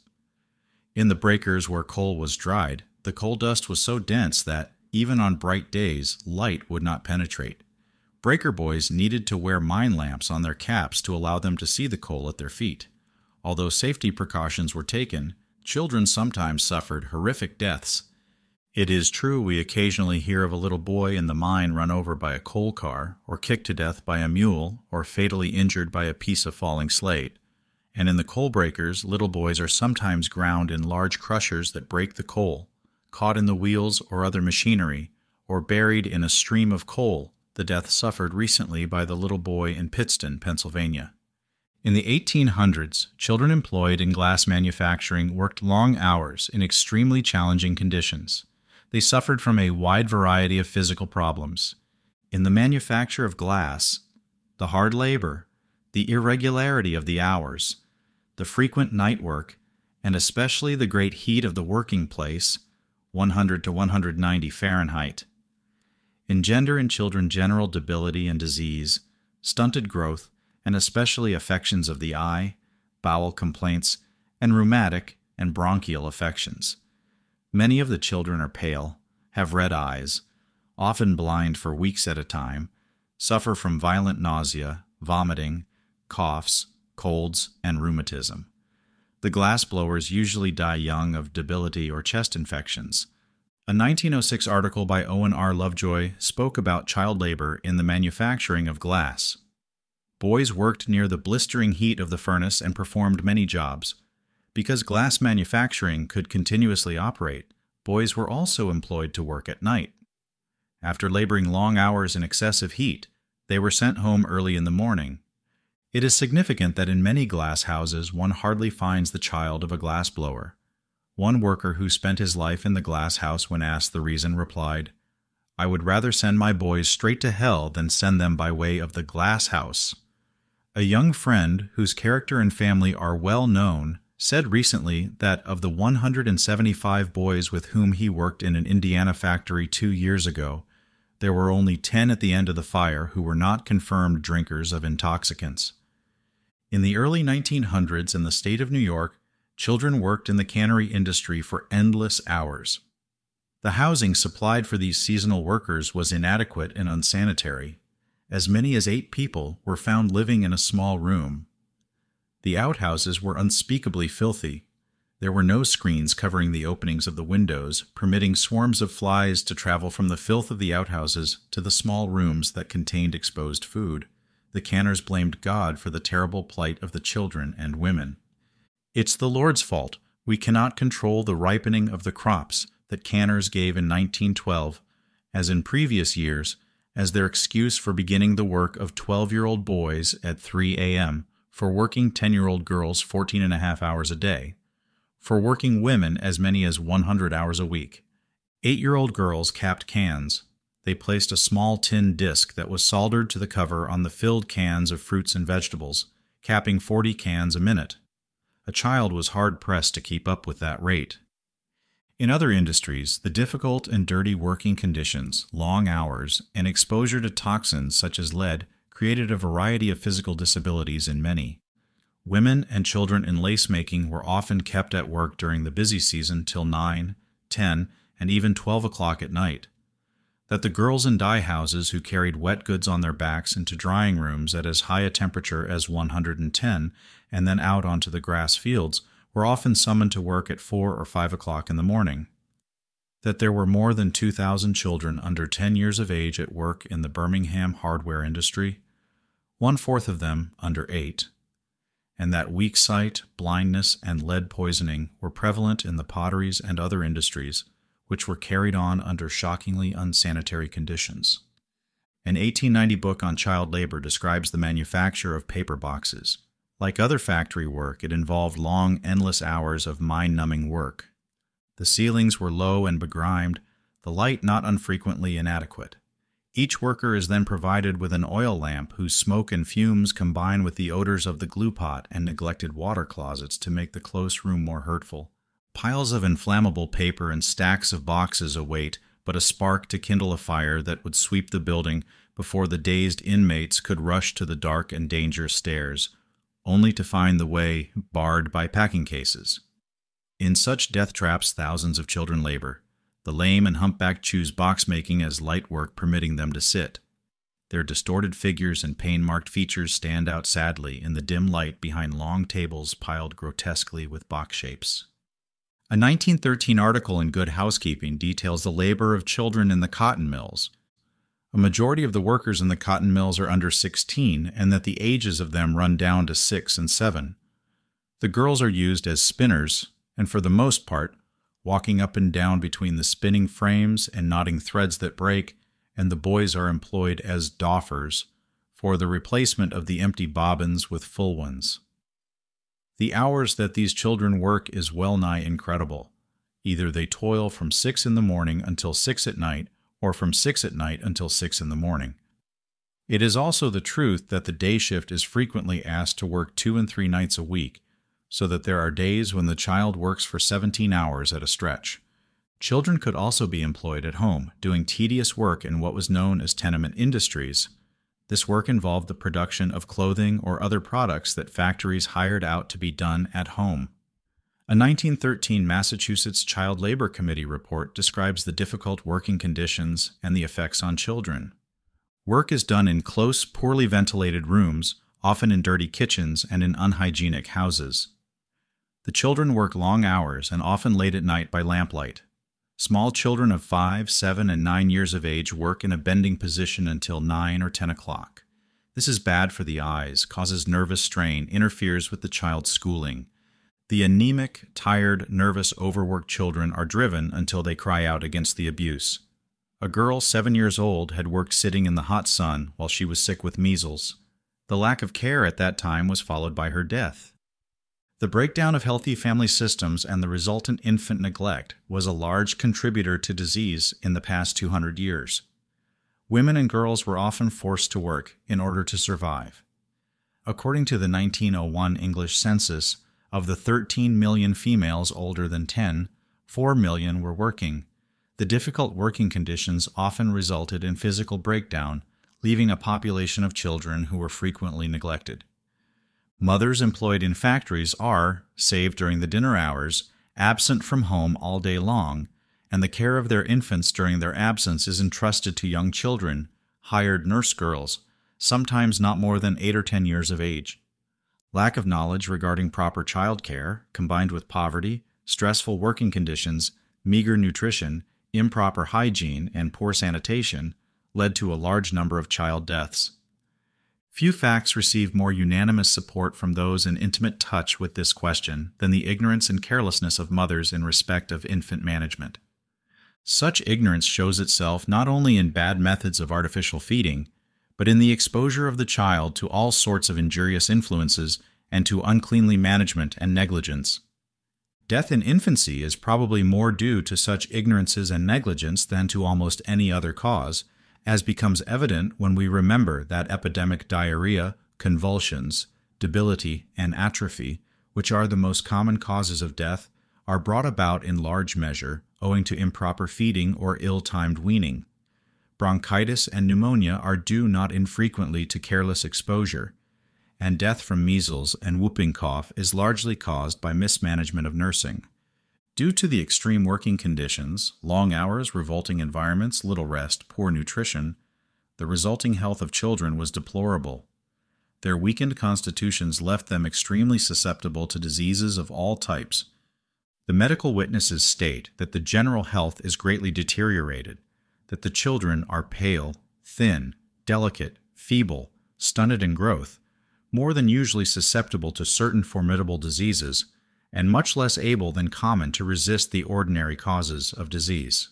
In the breakers where coal was dried, the coal dust was so dense that, even on bright days, light would not penetrate. Breaker boys needed to wear mine lamps on their caps to allow them to see the coal at their feet. Although safety precautions were taken, children sometimes suffered horrific deaths. It is true we occasionally hear of a little boy in the mine run over by a coal car, or kicked to death by a mule, or fatally injured by a piece of falling slate. and in the coal breakers, little boys are sometimes ground in large crushers that break the coal, caught in the wheels or other machinery, or buried in a stream of coal, the death suffered recently by the little boy in Pittston, Pennsylvania. In the eighteen hundreds, children employed in glass manufacturing worked long hours in extremely challenging conditions. They suffered from a wide variety of physical problems. In the manufacture of glass, the hard labor, the irregularity of the hours, the frequent night work, and especially the great heat of the working place, one hundred to one hundred ninety Fahrenheit, engender in children general debility and disease, stunted growth, and especially affections of the eye, bowel complaints, and rheumatic and bronchial affections. Many of the children are pale, have red eyes, often blind for weeks at a time, suffer from violent nausea, vomiting, coughs, colds, and rheumatism. The glassblowers usually die young of debility or chest infections. A nineteen oh six article by Owen R. Lovejoy spoke about child labor in the manufacturing of glass. Boys worked near the blistering heat of the furnace and performed many jobs. Because glass manufacturing could continuously operate, boys were also employed to work at night. After laboring long hours in excessive heat, they were sent home early in the morning. It is significant that in many glass houses one hardly finds the child of a glassblower. One worker who spent his life in the glass house when asked the reason replied, "I would rather send my boys straight to hell than send them by way of the glass house." A young friend, whose character and family are well known, said recently that of the one hundred seventy-five boys with whom he worked in an Indiana factory two years ago, there were only ten at the end of the fire who were not confirmed drinkers of intoxicants. In the early nineteen hundreds in the state of New York, children worked in the cannery industry for endless hours. The housing supplied for these seasonal workers was inadequate and unsanitary. As many as eight people were found living in a small room. The outhouses were unspeakably filthy. There were no screens covering the openings of the windows, permitting swarms of flies to travel from the filth of the outhouses to the small rooms that contained exposed food. The canners blamed God for the terrible plight of the children and women. "It's the Lord's fault. We cannot control the ripening of the crops," that canners gave in nineteen twelve, as in previous years, as their excuse for beginning the work of twelve-year-old boys at three a m, for working ten-year-old girls fourteen and a half hours a day, for working women as many as one hundred hours a week. Eight-year-old girls capped cans. They placed a small tin disc that was soldered to the cover on the filled cans of fruits and vegetables, capping forty cans a minute. A child was hard-pressed to keep up with that rate. In other industries, the difficult and dirty working conditions, long hours, and exposure to toxins such as lead created a variety of physical disabilities in many. Women and children in lace-making were often kept at work during the busy season till nine, ten, and even twelve o'clock at night. That the girls in dye houses who carried wet goods on their backs into drying rooms at as high a temperature as one hundred ten and then out onto the grass fields were often summoned to work at four or five o'clock in the morning. That there were more than two thousand children under ten years of age at work in the Birmingham hardware industry, one-fourth of them under eight, and that weak sight, blindness, and lead poisoning were prevalent in the potteries and other industries, which were carried on under shockingly unsanitary conditions. An eighteen ninety book on child labor describes the manufacture of paper boxes. Like other factory work, it involved long, endless hours of mind-numbing work. The ceilings were low and begrimed, the light not unfrequently inadequate. Each worker is then provided with an oil lamp whose smoke and fumes combine with the odors of the glue pot and neglected water closets to make the close room more hurtful. Piles of inflammable paper and stacks of boxes await but a spark to kindle a fire that would sweep the building before the dazed inmates could rush to the dark and dangerous stairs, only to find the way barred by packing cases. In such death traps thousands of children labor. The lame and humpbacked choose box-making as light work, permitting them to sit. Their distorted figures and pain-marked features stand out sadly in the dim light behind long tables piled grotesquely with box shapes. A nineteen thirteen article in Good Housekeeping details the labor of children in the cotton mills. A majority of the workers in the cotton mills are under sixteen, and that the ages of them run down to six and seven. The girls are used as spinners, and for the most part, walking up and down between the spinning frames and knotting threads that break, and the boys are employed as doffers, for the replacement of the empty bobbins with full ones. The hours that these children work is well nigh incredible. Either they toil from six in the morning until six at night, or from six at night until six in the morning. It is also the truth that the day shift is frequently asked to work two and three nights a week, so that there are days when the child works for seventeen hours at a stretch. Children could also be employed at home, doing tedious work in what was known as tenement industries. This work involved the production of clothing or other products that factories hired out to be done at home. A nineteen thirteen Massachusetts Child Labor Committee report describes the difficult working conditions and the effects on children. Work is done in close, poorly ventilated rooms, often in dirty kitchens and in unhygienic houses. The children work long hours and often late at night by lamplight. Small children of five, seven, and nine years of age work in a bending position until nine or ten o'clock. This is bad for the eyes, causes nervous strain, interferes with the child's schooling. The anemic, tired, nervous, overworked children are driven until they cry out against the abuse. A girl seven years old had worked sitting in the hot sun while she was sick with measles. The lack of care at that time was followed by her death. The breakdown of healthy family systems and the resultant infant neglect was a large contributor to disease in the past two hundred years. Women and girls were often forced to work in order to survive. According to the nineteen oh one English census, of the thirteen million females older than ten, four million were working. The difficult working conditions often resulted in physical breakdown, leaving a population of children who were frequently neglected. Mothers employed in factories are, save during the dinner hours, absent from home all day long, and the care of their infants during their absence is entrusted to young children, hired nurse girls, sometimes not more than eight or ten years of age. Lack of knowledge regarding proper child care, combined with poverty, stressful working conditions, meager nutrition, improper hygiene, and poor sanitation, led to a large number of child deaths. Few facts receive more unanimous support from those in intimate touch with this question than the ignorance and carelessness of mothers in respect of infant management. Such ignorance shows itself not only in bad methods of artificial feeding, but in the exposure of the child to all sorts of injurious influences and to uncleanly management and negligence. Death in infancy is probably more due to such ignorances and negligence than to almost any other cause, as becomes evident when we remember that epidemic diarrhea, convulsions, debility, and atrophy, which are the most common causes of death, are brought about in large measure owing to improper feeding or ill-timed weaning. Bronchitis and pneumonia are due not infrequently to careless exposure, and death from measles and whooping cough is largely caused by mismanagement of nursing. Due to the extreme working conditions, long hours, revolting environments, little rest, poor nutrition, the resulting health of children was deplorable. Their weakened constitutions left them extremely susceptible to diseases of all types. The medical witnesses state that the general health is greatly deteriorated, that the children are pale, thin, delicate, feeble, stunted in growth, more than usually susceptible to certain formidable diseases, and much less able than common to resist the ordinary causes of disease.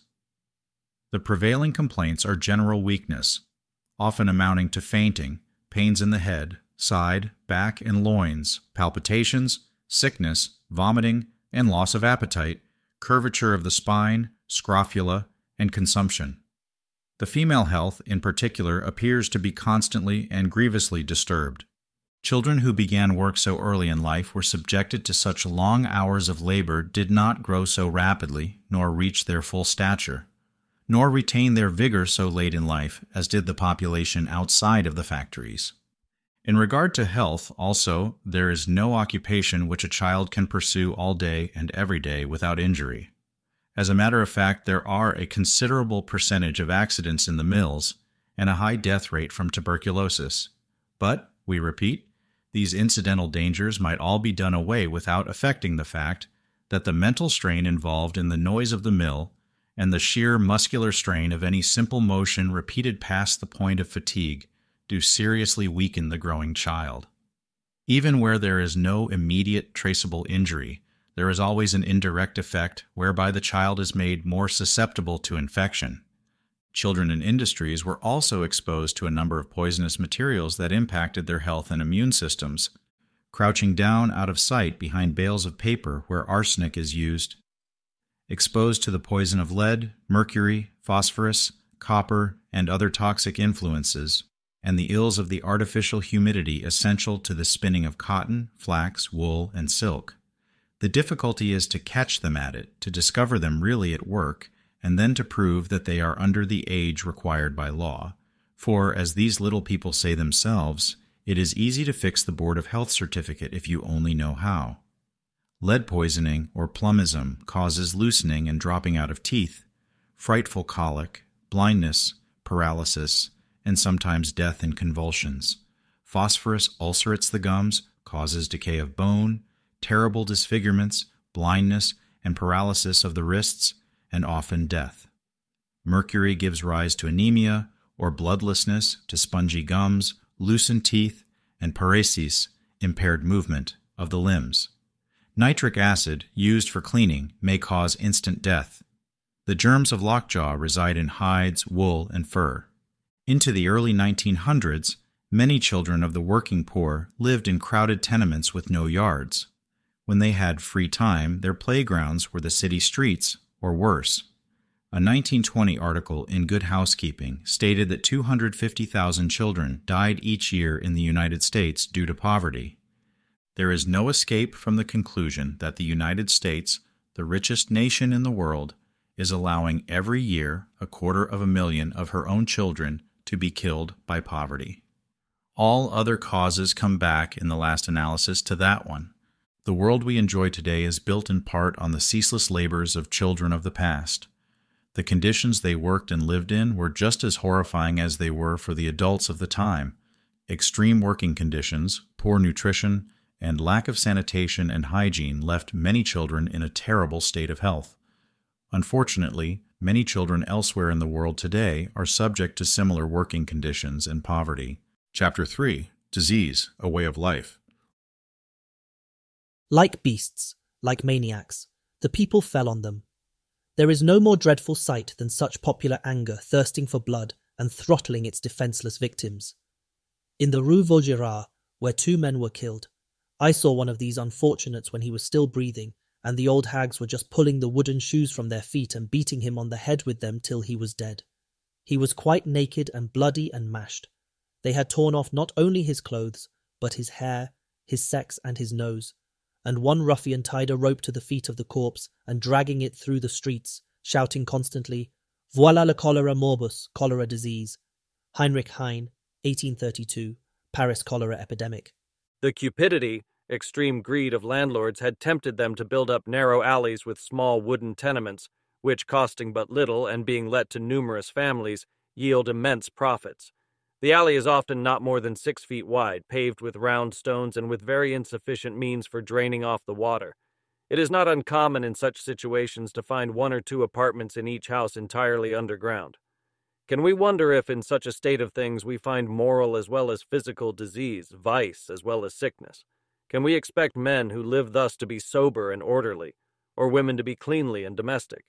The prevailing complaints are general weakness, often amounting to fainting, pains in the head, side, back, and loins, palpitations, sickness, vomiting, and loss of appetite, curvature of the spine, scrofula, and consumption. The female health, in particular, appears to be constantly and grievously disturbed. Children who began work so early in life were subjected to such long hours of labor did not grow so rapidly, nor reach their full stature, nor retain their vigor so late in life as did the population outside of the factories. In regard to health, also, there is no occupation which a child can pursue all day and every day without injury. As a matter of fact, there are a considerable percentage of accidents in the mills and a high death rate from tuberculosis. But, we repeat, these incidental dangers might all be done away without affecting the fact that the mental strain involved in the noise of the mill and the sheer muscular strain of any simple motion repeated past the point of fatigue do seriously weaken the growing child. Even where there is no immediate traceable injury, there is always an indirect effect whereby the child is made more susceptible to infection. Children in industries were also exposed to a number of poisonous materials that impacted their health and immune systems, crouching down out of sight behind bales of paper where arsenic is used. Exposed to the poison of lead, mercury, phosphorus, copper, and other toxic influences, and the ills of the artificial humidity essential to the spinning of cotton, flax, wool, and silk. The difficulty is to catch them at it, to discover them really at work, and then to prove that they are under the age required by law. For, as these little people say themselves, it is easy to fix the Board of Health certificate if you only know how. Lead poisoning, or plumism, causes loosening and dropping out of teeth, frightful colic, blindness, paralysis, and sometimes death in convulsions. Phosphorus ulcerates the gums, causes decay of bone, terrible disfigurements, blindness, and paralysis of the wrists, and often death. Mercury gives rise to anemia, or bloodlessness, to spongy gums, loosened teeth, and paresis, impaired movement, of the limbs. Nitric acid, used for cleaning, may cause instant death. The germs of lockjaw reside in hides, wool, and fur. Into the early nineteen hundreds, many children of the working poor lived in crowded tenements with no yards. When they had free time, their playgrounds were the city streets, or worse. A nineteen twenty article in Good Housekeeping stated that two hundred fifty thousand children died each year in the United States due to poverty. There is no escape from the conclusion that the United States, the richest nation in the world, is allowing every year a quarter of a million of her own children to be killed by poverty. All other causes come back in the last analysis to that one. The world we enjoy today is built in part on the ceaseless labors of children of the past. The conditions they worked and lived in were just as horrifying as they were for the adults of the time. Extreme working conditions, poor nutrition, and lack of sanitation and hygiene left many children in a terrible state of health. Unfortunately, many children elsewhere in the world today are subject to similar working conditions and poverty. Chapter three. Disease, a Way of Life. Like beasts, like maniacs, the people fell on them. There is no more dreadful sight than such popular anger thirsting for blood and throttling its defenceless victims. In the Rue Vaugirard, where two men were killed, I saw one of these unfortunates when he was still breathing, and the old hags were just pulling the wooden shoes from their feet and beating him on the head with them till he was dead. He was quite naked and bloody and mashed. They had torn off not only his clothes, but his hair, his sex, and his nose, and one ruffian tied a rope to the feet of the corpse and dragging it through the streets, shouting constantly, "Voilà le cholera morbus, cholera disease." Heinrich Heine, eighteen thirty-two, Paris cholera epidemic. The cupidity, extreme greed of landlords had tempted them to build up narrow alleys with small wooden tenements, which, costing but little and being let to numerous families, yield immense profits. The alley is often not more than six feet wide, paved with round stones and with very insufficient means for draining off the water. It is not uncommon in such situations to find one or two apartments in each house entirely underground. Can we wonder if, in such a state of things, we find moral as well as physical disease, vice as well as sickness? Can we expect men who live thus to be sober and orderly, or women to be cleanly and domestic?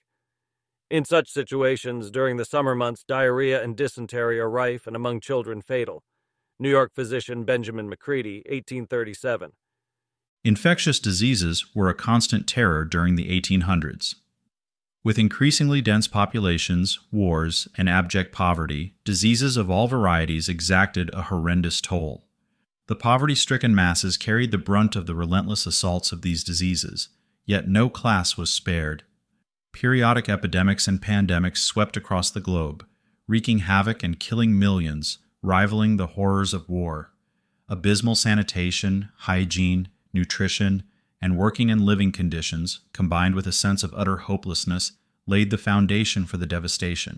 In such situations, during the summer months, diarrhea and dysentery are rife and among children fatal. New York physician Benjamin Macready, eighteen thirty-seven. Infectious diseases were a constant terror during the eighteen hundreds. With increasingly dense populations, wars, and abject poverty, diseases of all varieties exacted a horrendous toll. The poverty-stricken masses carried the brunt of the relentless assaults of these diseases, yet no class was spared. Periodic epidemics and pandemics swept across the globe, wreaking havoc and killing millions, rivaling the horrors of war. Abysmal sanitation, hygiene, nutrition, and working and living conditions, combined with a sense of utter hopelessness, laid the foundation for the devastation.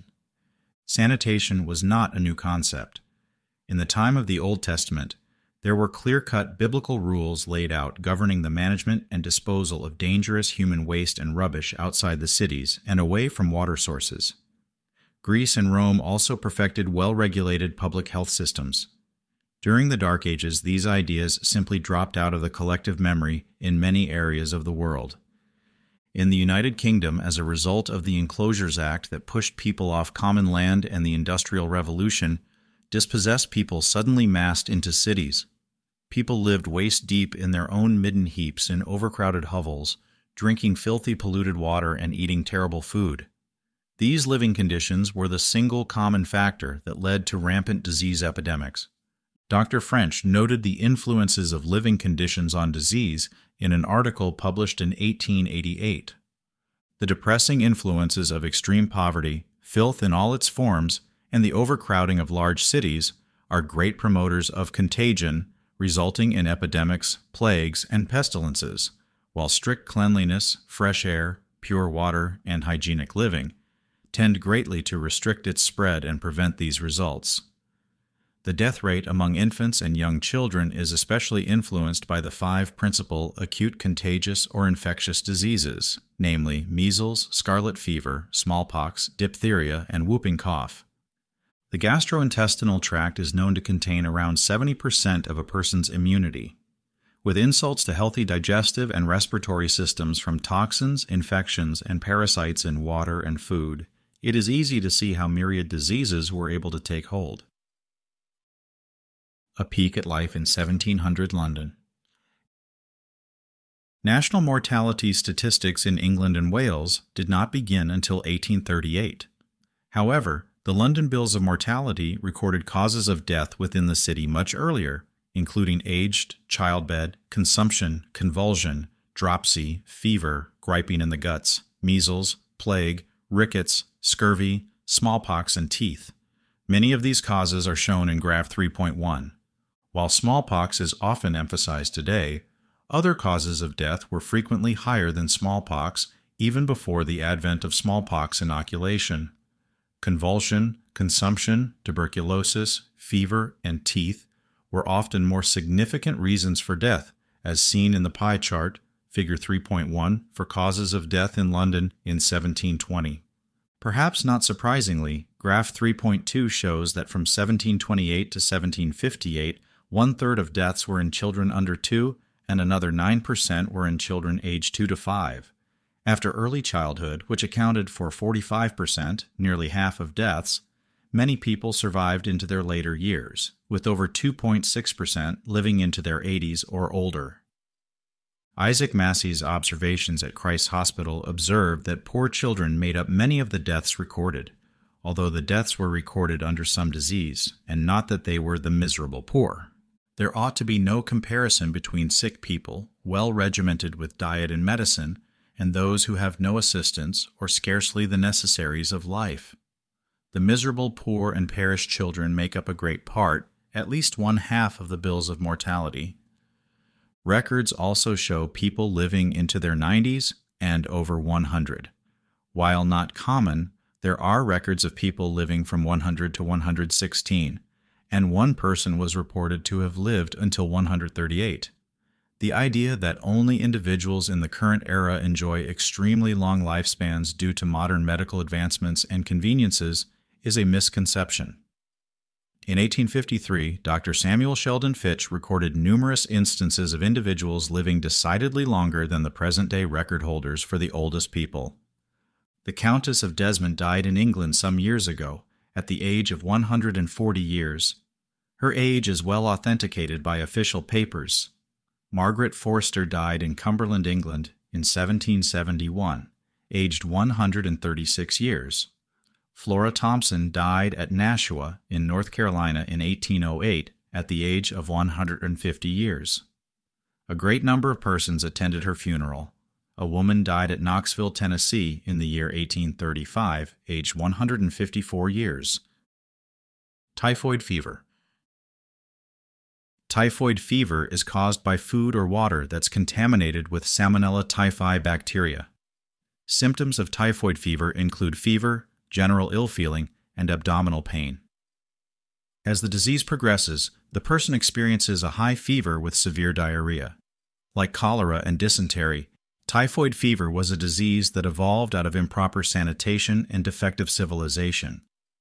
Sanitation was not a new concept. In the time of the Old Testament, there were clear-cut biblical rules laid out governing the management and disposal of dangerous human waste and rubbish outside the cities and away from water sources. Greece and Rome also perfected well-regulated public health systems. During the Dark Ages, these ideas simply dropped out of the collective memory in many areas of the world. In the United Kingdom, as a result of the Enclosures Act that pushed people off common land and the Industrial Revolution, dispossessed people suddenly massed into cities. People lived waist-deep in their own midden heaps in overcrowded hovels, drinking filthy polluted water and eating terrible food. These living conditions were the single common factor that led to rampant disease epidemics. Doctor French noted the influences of living conditions on disease in an article published in eighteen eighty-eight. The depressing influences of extreme poverty, filth in all its forms, and the overcrowding of large cities are great promoters of contagion, resulting in epidemics, plagues, and pestilences, while strict cleanliness, fresh air, pure water, and hygienic living tend greatly to restrict its spread and prevent these results. The death rate among infants and young children is especially influenced by the five principal acute contagious or infectious diseases, namely measles, scarlet fever, smallpox, diphtheria, and whooping cough. The gastrointestinal tract is known to contain around seventy percent of a person's immunity. With insults to healthy digestive and respiratory systems from toxins, infections, and parasites in water and food, it is easy to see how myriad diseases were able to take hold. A peek at life in seventeen hundred London. National mortality statistics in England and Wales did not begin until eighteen thirty-eight. However, the London Bills of Mortality recorded causes of death within the city much earlier, including aged, childbed, consumption, convulsion, dropsy, fever, griping in the guts, measles, plague, rickets, scurvy, smallpox, and teeth. Many of these causes are shown in graph three point one. While smallpox is often emphasized today, other causes of death were frequently higher than smallpox even before the advent of smallpox inoculation. Convulsion, consumption, tuberculosis, fever, and teeth were often more significant reasons for death, as seen in the pie chart, figure three point one, for causes of death in London in seventeen twenty. Perhaps not surprisingly, graph three point two shows that from seventeen twenty-eight to seventeen fifty-eight, one-third of deaths were in children under two, and another nine percent were in children aged two to five. After early childhood, which accounted for forty-five percent, nearly half of deaths, many people survived into their later years, with over two point six percent living into their eighties or older. Isaac Massey's observations at Christ's Hospital observed that poor children made up many of the deaths recorded, although the deaths were recorded under some disease, and not that they were the miserable poor. There ought to be no comparison between sick people, well regimented with diet and medicine, and those who have no assistance or scarcely the necessaries of life. The miserable poor and perished children make up a great part, at least one half of the bills of mortality. Records also show people living into their nineties and over one hundred. While not common, there are records of people living from one hundred to one hundred sixteen, and one person was reported to have lived until one hundred thirty-eight. The idea that only individuals in the current era enjoy extremely long lifespans due to modern medical advancements and conveniences is a misconception. In eighteen fifty-three, Doctor Samuel Sheldon Fitch recorded numerous instances of individuals living decidedly longer than the present-day record holders for the oldest people. The Countess of Desmond died in England some years ago, at the age of one hundred forty years. Her age is well authenticated by official papers. Margaret Forster died in Cumberland, England, in seventeen seventy-one, aged one hundred thirty-six years. Flora Thompson died at Nashua in North Carolina in eighteen oh eight at the age of one hundred fifty years. A great number of persons attended her funeral. A woman died at Knoxville, Tennessee in the year eighteen thirty-five, aged one hundred fifty-four years. Typhoid fever. Typhoid fever is caused by food or water that's contaminated with Salmonella typhi bacteria. Symptoms of typhoid fever include fever, general ill-feeling, and abdominal pain. As the disease progresses, the person experiences a high fever with severe diarrhea. Like cholera and dysentery, typhoid fever was a disease that evolved out of improper sanitation and defective civilization.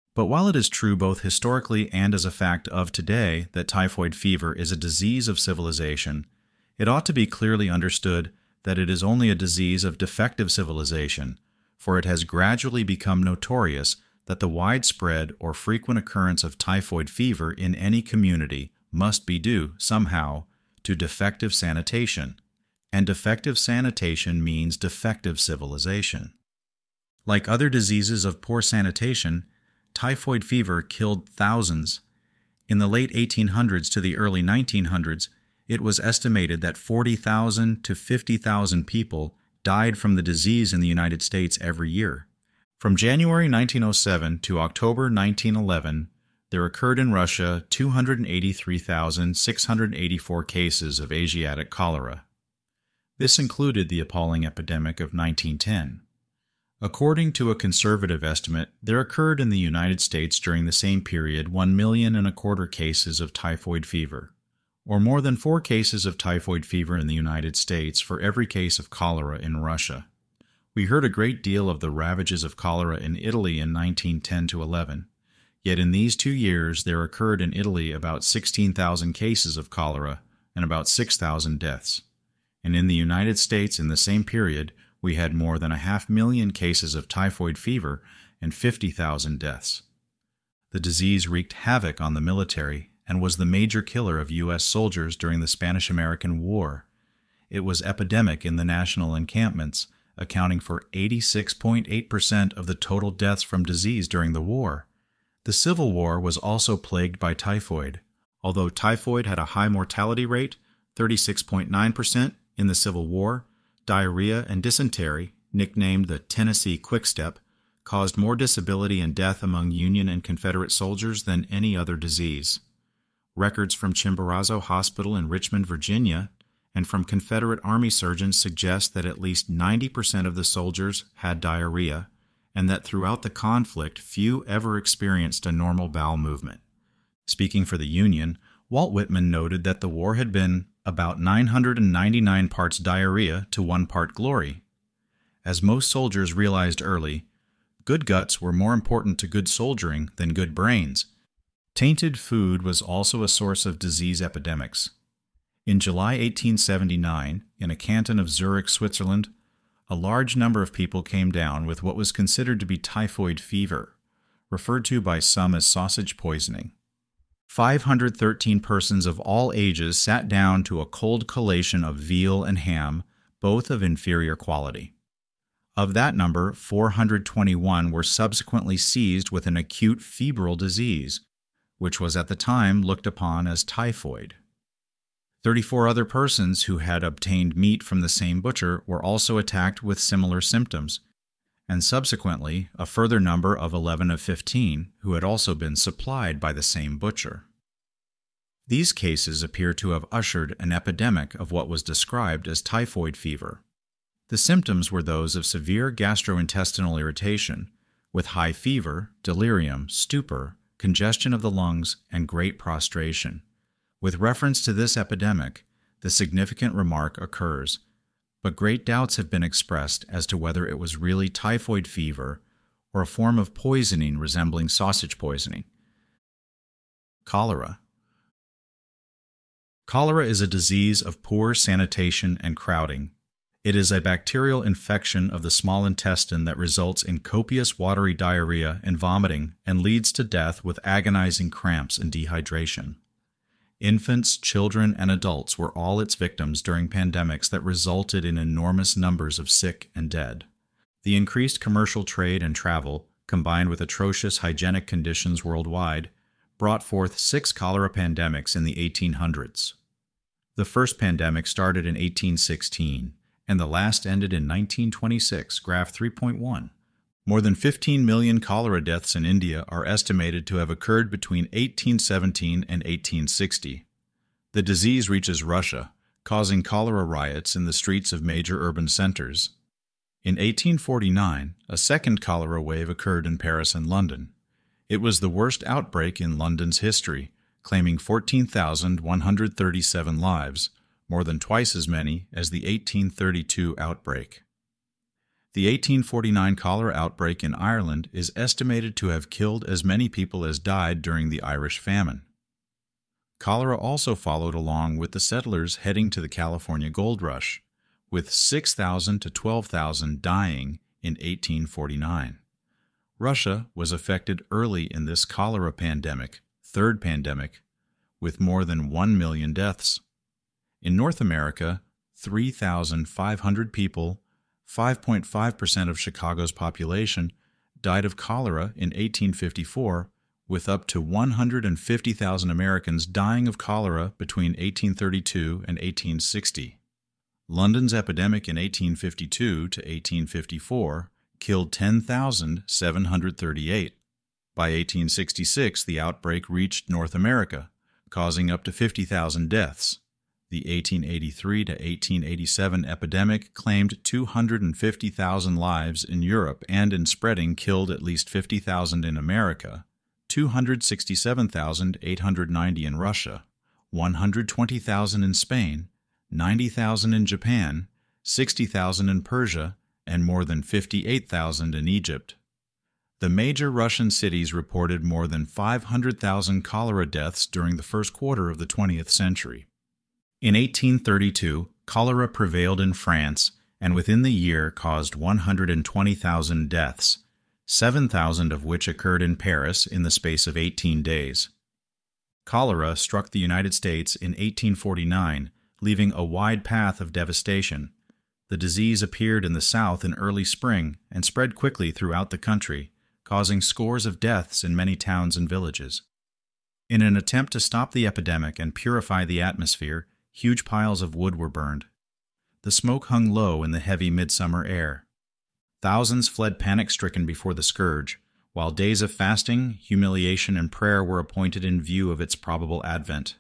But while it is true both historically and as a fact of today that typhoid fever is a disease of civilization, it ought to be clearly understood that it is only a disease of defective civilization, for it has gradually become notorious that the widespread or frequent occurrence of typhoid fever in any community must be due, somehow, to defective sanitation, and defective sanitation means defective civilization. Like other diseases of poor sanitation, typhoid fever killed thousands. In the late eighteen hundreds to the early nineteen hundreds, it was estimated that forty thousand to fifty thousand people died from the disease in the United States every year. From January nineteen oh seven to October nineteen eleven, there occurred in Russia two hundred eighty-three thousand six hundred eighty-four cases of Asiatic cholera. This included the appalling epidemic of nineteen ten. According to a conservative estimate, there occurred in the United States during the same period one million and a quarter cases of typhoid fever, or more than four cases of typhoid fever in the United States for every case of cholera in Russia. We heard a great deal of the ravages of cholera in Italy in nineteen ten to eleven, yet in these two years there occurred in Italy about sixteen thousand cases of cholera and about six thousand deaths. And in the United States in the same period, we had more than a half million cases of typhoid fever and fifty thousand deaths. The disease wreaked havoc on the military and was the major killer of U S soldiers during the Spanish-American War. It was epidemic in the national encampments, accounting for eighty-six point eight percent of the total deaths from disease during the war. The Civil War was also plagued by typhoid. Although typhoid had a high mortality rate, thirty-six point nine percent in the Civil War, diarrhea and dysentery, nicknamed the Tennessee Quickstep, caused more disability and death among Union and Confederate soldiers than any other disease. Records from Chimborazo Hospital in Richmond, Virginia, and from Confederate Army surgeons suggest that at least ninety percent of the soldiers had diarrhea, and that throughout the conflict few ever experienced a normal bowel movement. Speaking for the Union, Walt Whitman noted that the war had been about nine hundred ninety-nine parts diarrhea to one part glory. As most soldiers realized early, good guts were more important to good soldiering than good brains. Tainted food was also a source of disease epidemics. In July eighteen seventy-nine, in a canton of Zurich, Switzerland, a large number of people came down with what was considered to be typhoid fever, referred to by some as sausage poisoning. five hundred thirteen persons of all ages sat down to a cold collation of veal and ham, both of inferior quality. Of that number, four hundred twenty-one were subsequently seized with an acute febrile disease, which was at the time looked upon as typhoid. thirty-four other persons who had obtained meat from the same butcher were also attacked with similar symptoms, and subsequently a further number of eleven of fifteen who had also been supplied by the same butcher. These cases appear to have ushered an epidemic of what was described as typhoid fever. The symptoms were those of severe gastrointestinal irritation, with high fever, delirium, stupor, congestion of the lungs, and great prostration. With reference to this epidemic, the significant remark occurs, but great doubts have been expressed as to whether it was really typhoid fever or a form of poisoning resembling sausage poisoning. Cholera. Cholera is a disease of poor sanitation and crowding. It is a bacterial infection of the small intestine that results in copious watery diarrhea and vomiting and leads to death with agonizing cramps and dehydration. Infants, children, and adults were all its victims during pandemics that resulted in enormous numbers of sick and dead. The increased commercial trade and travel, combined with atrocious hygienic conditions worldwide, brought forth six cholera pandemics in the eighteen hundreds. The first pandemic started in eighteen sixteen, and the last ended in nineteen twenty-six, graph three point one. More than fifteen million cholera deaths in India are estimated to have occurred between eighteen seventeen and eighteen sixty. The disease reaches Russia, causing cholera riots in the streets of major urban centers. In eighteen forty-nine, a second cholera wave occurred in Paris and London. It was the worst outbreak in London's history, claiming fourteen thousand one hundred thirty-seven lives, more than twice as many as the eighteen thirty-two outbreak. The eighteen forty-nine cholera outbreak in Ireland is estimated to have killed as many people as died during the Irish famine. Cholera also followed along with the settlers heading to the California gold rush, with six thousand to twelve thousand dying in eighteen forty-nine. Russia was affected early in this cholera pandemic, third pandemic, with more than one million deaths. In North America, three thousand five hundred people, five point five percent of Chicago's population, died of cholera in eighteen fifty-four, with up to one hundred fifty thousand Americans dying of cholera between eighteen thirty-two and eighteen sixty. London's epidemic in eighteen fifty-two to eighteen fifty-four killed ten thousand seven hundred thirty-eight. By eighteen sixty-six, the outbreak reached North America, causing up to fifty thousand deaths. The eighteen eighty-three to eighteen eighty-seven epidemic claimed two hundred fifty thousand lives in Europe and in spreading killed at least fifty thousand in America, two hundred sixty-seven thousand eight hundred ninety in Russia, one hundred twenty thousand in Spain, ninety thousand in Japan, sixty thousand in Persia, and more than fifty-eight thousand in Egypt. The major Russian cities reported more than five hundred thousand cholera deaths during the first quarter of the twentieth century. In eighteen thirty-two, cholera prevailed in France and within the year caused one hundred twenty thousand deaths, seven thousand of which occurred in Paris in the space of eighteen days. Cholera struck the United States in eighteen forty-nine, leaving a wide path of devastation. The disease appeared in the South in early spring and spread quickly throughout the country, causing scores of deaths in many towns and villages. In an attempt to stop the epidemic and purify the atmosphere, huge piles of wood were burned. The smoke hung low in the heavy midsummer air. Thousands fled panic-stricken before the scourge, while days of fasting, humiliation, and prayer were appointed in view of its probable advent.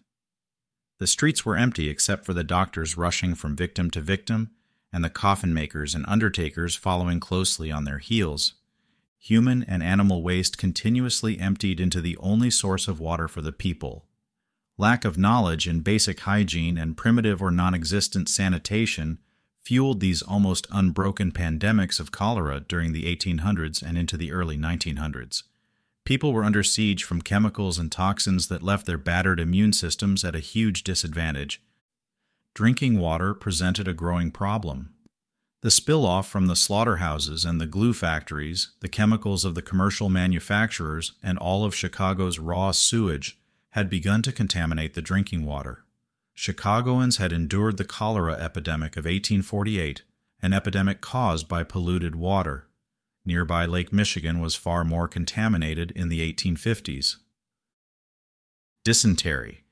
The streets were empty except for the doctors rushing from victim to victim, and the coffin makers and undertakers following closely on their heels. Human and animal waste continuously emptied into the only source of water for the people. Lack of knowledge in basic hygiene and primitive or non-existent sanitation fueled these almost unbroken pandemics of cholera during the eighteen hundreds and into the early nineteen hundreds. People were under siege from chemicals and toxins that left their battered immune systems at a huge disadvantage. Drinking water presented a growing problem. The spill-off from the slaughterhouses and the glue factories, the chemicals of the commercial manufacturers, and all of Chicago's raw sewage had begun to contaminate the drinking water. Chicagoans had endured the cholera epidemic of eighteen forty-eight, an epidemic caused by polluted water. Nearby Lake Michigan was far more contaminated in the eighteen fifties. Dysentery.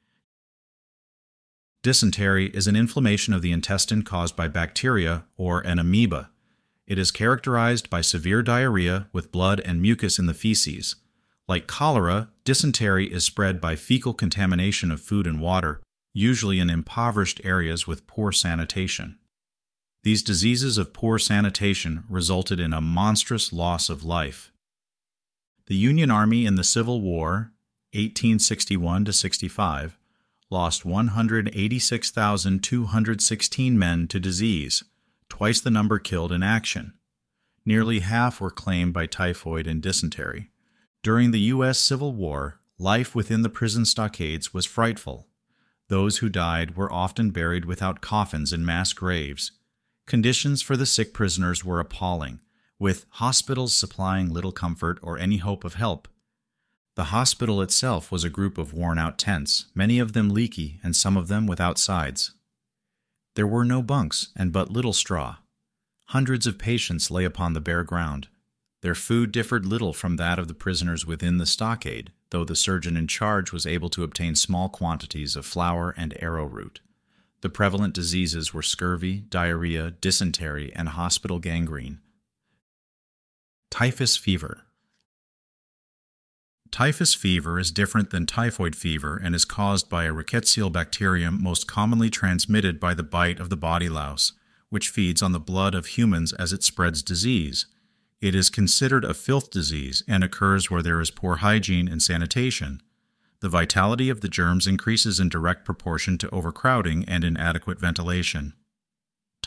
Dysentery is an inflammation of the intestine caused by bacteria or an amoeba. It is characterized by severe diarrhea with blood and mucus in the feces. Like cholera, dysentery is spread by fecal contamination of food and water, usually in impoverished areas with poor sanitation. These diseases of poor sanitation resulted in a monstrous loss of life. The Union Army in the Civil War, eighteen sixty-one to sixty-five, lost one hundred eighty-six thousand two hundred sixteen men to disease, twice the number killed in action. Nearly half were claimed by typhoid and dysentery. During the U S Civil War, life within the prison stockades was frightful. Those who died were often buried without coffins in mass graves. Conditions for the sick prisoners were appalling, with hospitals supplying little comfort or any hope of help. The hospital itself was a group of worn-out tents, many of them leaky and some of them without sides. There were no bunks and but little straw. Hundreds of patients lay upon the bare ground. Their food differed little from that of the prisoners within the stockade, though the surgeon in charge was able to obtain small quantities of flour and arrowroot. The prevalent diseases were scurvy, diarrhea, dysentery, and hospital gangrene. Typhus fever. Typhus fever is different than typhoid fever and is caused by a rickettsial bacterium most commonly transmitted by the bite of the body louse, which feeds on the blood of humans as it spreads disease. It is considered a filth disease and occurs where there is poor hygiene and sanitation. The vitality of the germs increases in direct proportion to overcrowding and inadequate ventilation.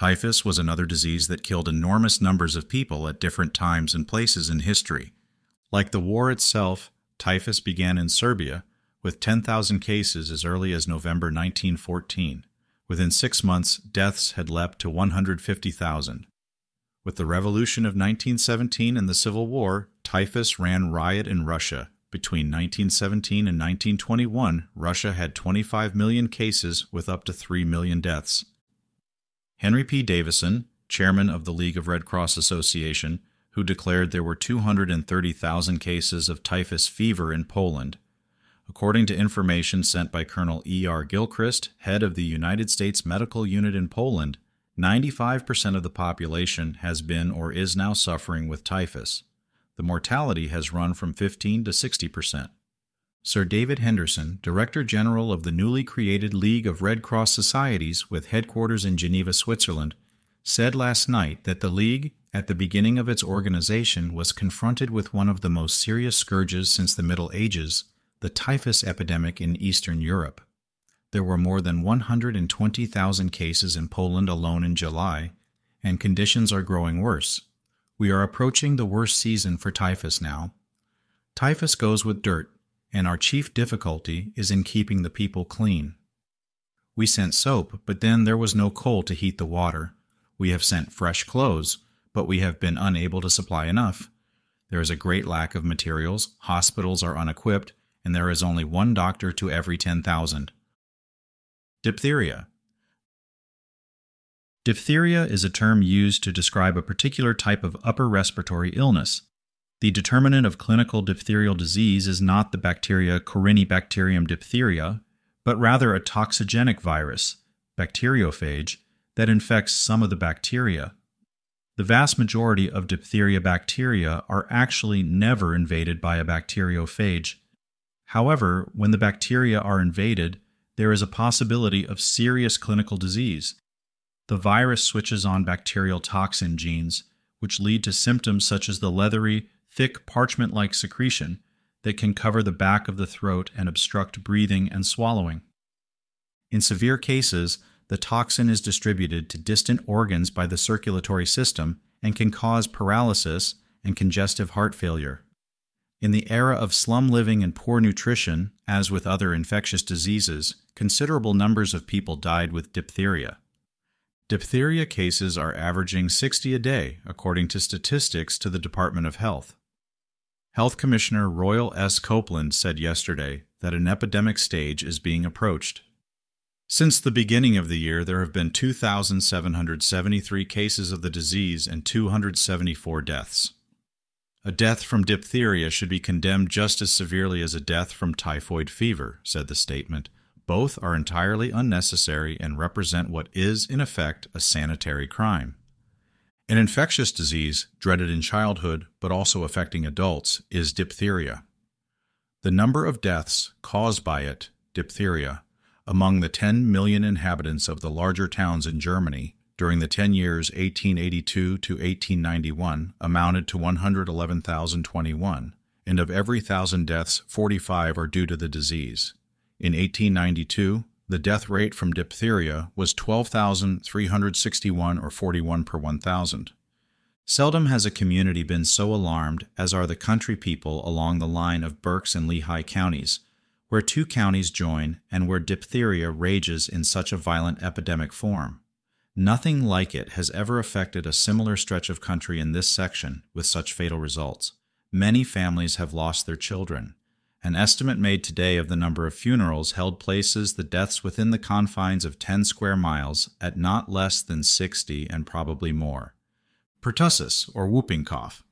Typhus was another disease that killed enormous numbers of people at different times and places in history. Like the war itself, typhus began in Serbia, with ten thousand cases as early as November nineteen fourteen. Within six months, deaths had leapt to one hundred fifty thousand. With the revolution of nineteen seventeen and the Civil War, typhus ran riot in Russia. Between nineteen seventeen and nineteen twenty-one, Russia had twenty-five million cases with up to three million deaths. Henry P. Davison, chairman of the League of Red Cross Association, who declared there were two hundred thirty thousand cases of typhus fever in Poland. According to information sent by Colonel E R Gilchrist, head of the United States Medical Unit in Poland, ninety-five percent of the population has been or is now suffering with typhus. The mortality has run from fifteen to sixty percent. Sir David Henderson, Director General of the newly created League of Red Cross Societies with headquarters in Geneva, Switzerland, said last night that the League, at the beginning of its organization, was confronted with one of the most serious scourges since the Middle Ages, the typhus epidemic in Eastern Europe. There were more than one hundred twenty thousand cases in Poland alone in July, and conditions are growing worse. We are approaching the worst season for typhus now. Typhus goes with dirt, and our chief difficulty is in keeping the people clean. We sent soap, but then there was no coal to heat the water. We have sent fresh clothes, but we have been unable to supply enough. There is a great lack of materials, hospitals are unequipped, and there is only one doctor to every ten thousand. Diphtheria. Diphtheria is a term used to describe a particular type of upper respiratory illness. The determinant of clinical diphtherial disease is not the bacteria Corynebacterium diphtheria, but rather a toxigenic virus, bacteriophage, that infects some of the bacteria. The vast majority of diphtheria bacteria are actually never invaded by a bacteriophage. However, when the bacteria are invaded, there is a possibility of serious clinical disease. The virus switches on bacterial toxin genes, which lead to symptoms such as the leathery, thick parchment-like secretion that can cover the back of the throat and obstruct breathing and swallowing. In severe cases, the toxin is distributed to distant organs by the circulatory system and can cause paralysis and congestive heart failure. In the era of slum living and poor nutrition, as with other infectious diseases, considerable numbers of people died with diphtheria. Diphtheria cases are averaging sixty a day, according to statistics to the Department of Health. Health Commissioner Royal S. Copeland said yesterday that an epidemic stage is being approached. Since the beginning of the year, there have been two thousand seven hundred seventy-three cases of the disease and two hundred seventy-four deaths. A death from diphtheria should be condemned just as severely as a death from typhoid fever, said the statement. Both are entirely unnecessary and represent what is, in effect, a sanitary crime. An infectious disease, dreaded in childhood but also affecting adults, is diphtheria. The number of deaths caused by it, diphtheria, among the ten million inhabitants of the larger towns in Germany during the ten years eighteen eighty-two to eighteen ninety-one amounted to one hundred eleven thousand twenty-one, and of every thousand deaths, forty-five are due to the disease. In eighteen ninety-two, the death rate from diphtheria was twelve thousand three hundred sixty-one or forty-one per one thousand. Seldom has a community been so alarmed as are the country people along the line of Berks and Lehigh counties, where two counties join and where diphtheria rages in such a violent epidemic form. Nothing like it has ever affected a similar stretch of country in this section with such fatal results. Many families have lost their children. An estimate made today of the number of funerals held places the deaths within the confines of ten square miles at not less than sixty and probably more. Pertussis, or whooping cough.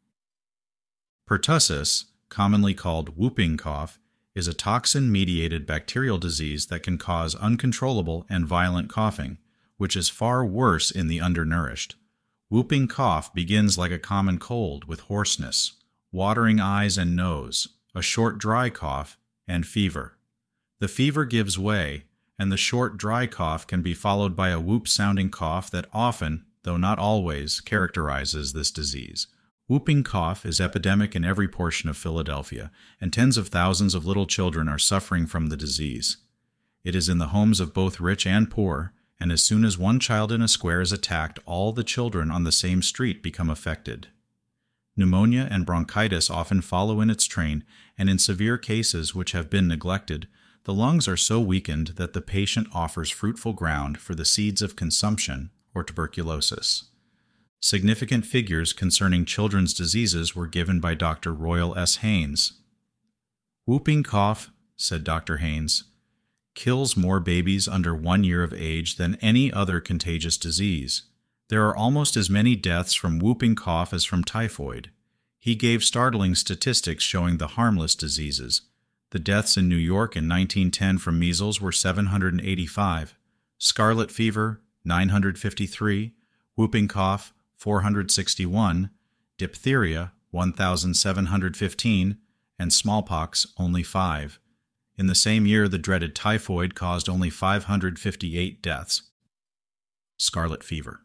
Pertussis, commonly called whooping cough, is a toxin-mediated bacterial disease that can cause uncontrollable and violent coughing, which is far worse in the undernourished. Whooping cough begins like a common cold with hoarseness, watering eyes and nose, a short dry cough, and fever. The fever gives way, and the short dry cough can be followed by a whoop-sounding cough that often, though not always, characterizes this disease. Whooping cough is epidemic in every portion of Philadelphia, and tens of thousands of little children are suffering from the disease. It is in the homes of both rich and poor, and as soon as one child in a square is attacked, all the children on the same street become affected. Pneumonia and bronchitis often follow in its train, and in severe cases which have been neglected, the lungs are so weakened that the patient offers fruitful ground for the seeds of consumption or tuberculosis. Significant figures concerning children's diseases were given by Doctor Royal S. Haynes. Whooping cough, said Doctor Haynes, kills more babies under one year of age than any other contagious disease. There are almost as many deaths from whooping cough as from typhoid. He gave startling statistics showing the harmless diseases. The deaths in New York in nineteen ten from measles were seven hundred eighty-five, scarlet fever, nine hundred fifty-three, whooping cough, four hundred sixty-one, diphtheria, one thousand seven hundred fifteen, and smallpox, only five. In the same year, the dreaded typhoid caused only five hundred fifty-eight deaths. Scarlet fever.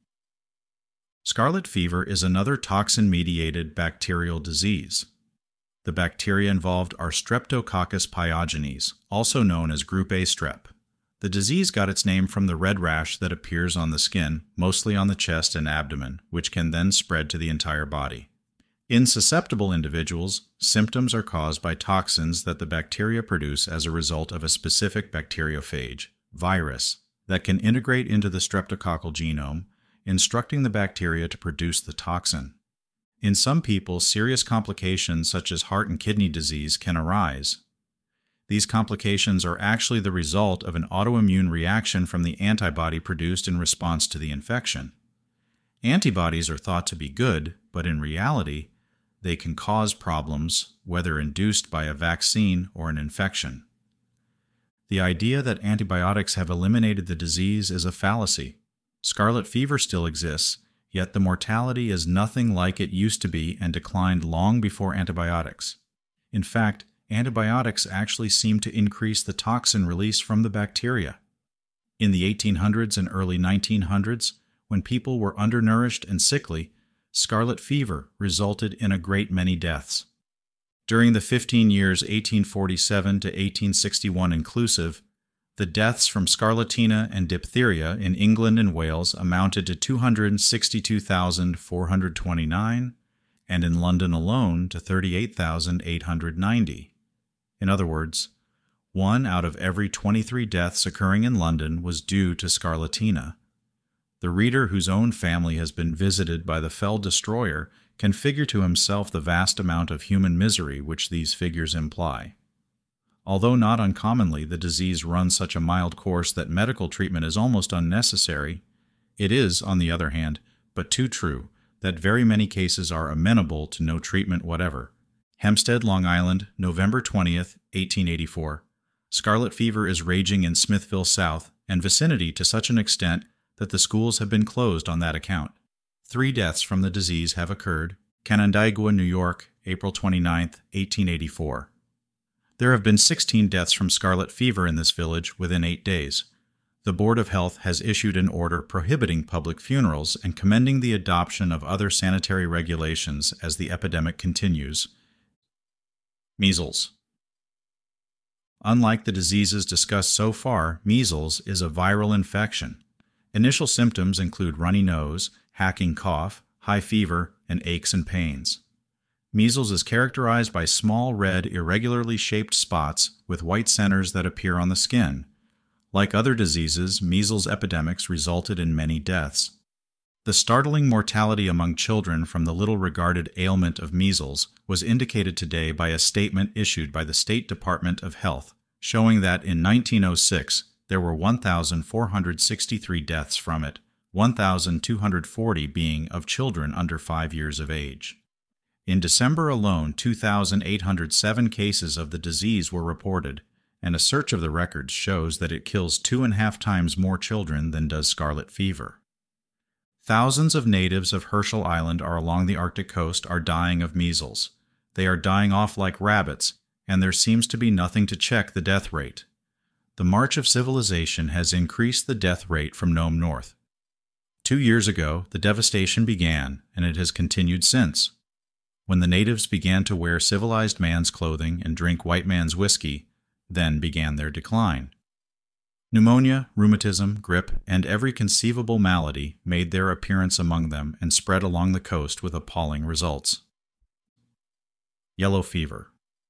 Scarlet fever is another toxin-mediated bacterial disease. The bacteria involved are Streptococcus pyogenes, also known as Group A strep. The disease got its name from the red rash that appears on the skin, mostly on the chest and abdomen, which can then spread to the entire body. In susceptible individuals, symptoms are caused by toxins that the bacteria produce as a result of a specific bacteriophage, virus, that can integrate into the streptococcal genome, instructing the bacteria to produce the toxin. In some people, serious complications such as heart and kidney disease can arise. These complications are actually the result of an autoimmune reaction from the antibody produced in response to the infection. Antibodies are thought to be good, but in reality, they can cause problems, whether induced by a vaccine or an infection. The idea that antibiotics have eliminated the disease is a fallacy. Scarlet fever still exists, yet the mortality is nothing like it used to be and declined long before antibiotics. In fact, antibiotics actually seem to increase the toxin release from the bacteria. In the eighteen hundreds and early nineteen hundreds, when people were undernourished and sickly, scarlet fever resulted in a great many deaths. During the fifteen years eighteen forty-seven to eighteen sixty-one inclusive, the deaths from scarlatina and diphtheria in England and Wales amounted to two hundred sixty-two thousand four hundred twenty-nine, and in London alone to thirty-eight thousand eight hundred ninety. In other words, one out of every twenty-three deaths occurring in London was due to scarlatina. The reader whose own family has been visited by the fell destroyer can figure to himself the vast amount of human misery which these figures imply. Although not uncommonly the disease runs such a mild course that medical treatment is almost unnecessary, it is, on the other hand, but too true that very many cases are amenable to no treatment whatever. Hempstead, Long Island, November twentieth, eighteen eighty-four. Scarlet fever is raging in Smithville South and vicinity to such an extent that the schools have been closed on that account. Three deaths from the disease have occurred. Canandaigua, New York, April twenty-ninth, eighteen eighty-four. There have been sixteen deaths from scarlet fever in this village within eight days. The Board of Health has issued an order prohibiting public funerals and commending the adoption of other sanitary regulations as the epidemic continues. Measles. Unlike the diseases discussed so far, measles is a viral infection. Initial symptoms include runny nose, hacking cough, high fever, and aches and pains. Measles is characterized by small red, irregularly shaped spots with white centers that appear on the skin. Like other diseases, measles epidemics resulted in many deaths. The startling mortality among children from the little-regarded ailment of measles was indicated today by a statement issued by the State Department of Health, showing that in nineteen oh six there were one thousand four hundred sixty-three deaths from it, one thousand two hundred forty being of children under five years of age. In December alone, two thousand eight hundred seven cases of the disease were reported, and a search of the records shows that it kills two and a half times more children than does scarlet fever. Thousands of natives of Herschel Island are along the Arctic coast are dying of measles. They are dying off like rabbits, and there seems to be nothing to check the death rate. The march of civilization has increased the death rate from Nome North. Two years ago, the devastation began, and it has continued since. When the natives began to wear civilized man's clothing and drink white man's whiskey, then began their decline. Pneumonia, rheumatism, grip, and every conceivable malady made their appearance among them and spread along the coast with appalling results. Yellow fever.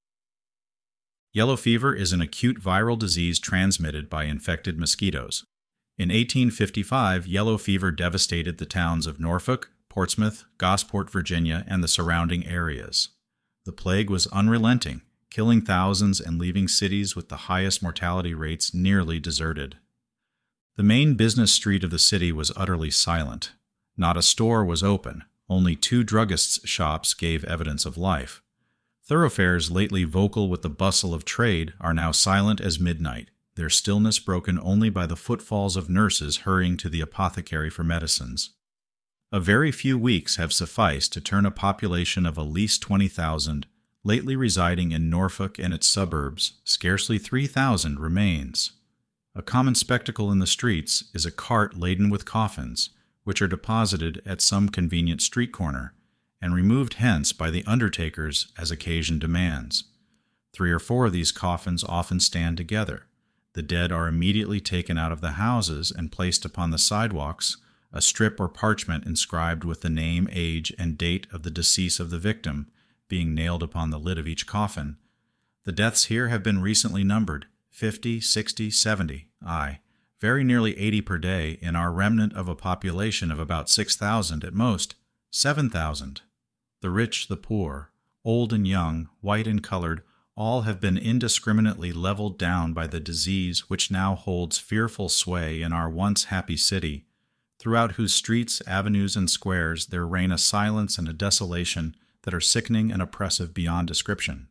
Yellow fever is an acute viral disease transmitted by infected mosquitoes. In eighteen fifty-five, yellow fever devastated the towns of Norfolk, Portsmouth, Gosport, Virginia, and the surrounding areas. The plague was unrelenting, killing thousands and leaving cities with the highest mortality rates nearly deserted. The main business street of the city was utterly silent. Not a store was open. Only two druggists' shops gave evidence of life. Thoroughfares lately vocal with the bustle of trade are now silent as midnight, their stillness broken only by the footfalls of nurses hurrying to the apothecary for medicines. A very few weeks have sufficed to turn a population of at least twenty thousand, lately residing in Norfolk and its suburbs. Scarcely three thousand remains. A common spectacle in the streets is a cart laden with coffins, which are deposited at some convenient street corner, and removed hence by the undertakers as occasion demands. Three or four of these coffins often stand together. The dead are immediately taken out of the houses and placed upon the sidewalks, a strip or parchment inscribed with the name, age, and date of the decease of the victim being nailed upon the lid of each coffin. The deaths here have been recently numbered, fifty, sixty, seventy, aye, very nearly eighty per day in our remnant of a population of about six thousand at most, seven thousand. The rich, the poor, old and young, white and colored, all have been indiscriminately leveled down by the disease which now holds fearful sway in our once happy city, throughout whose streets, avenues, and squares there reign a silence and a desolation that are sickening and oppressive beyond description.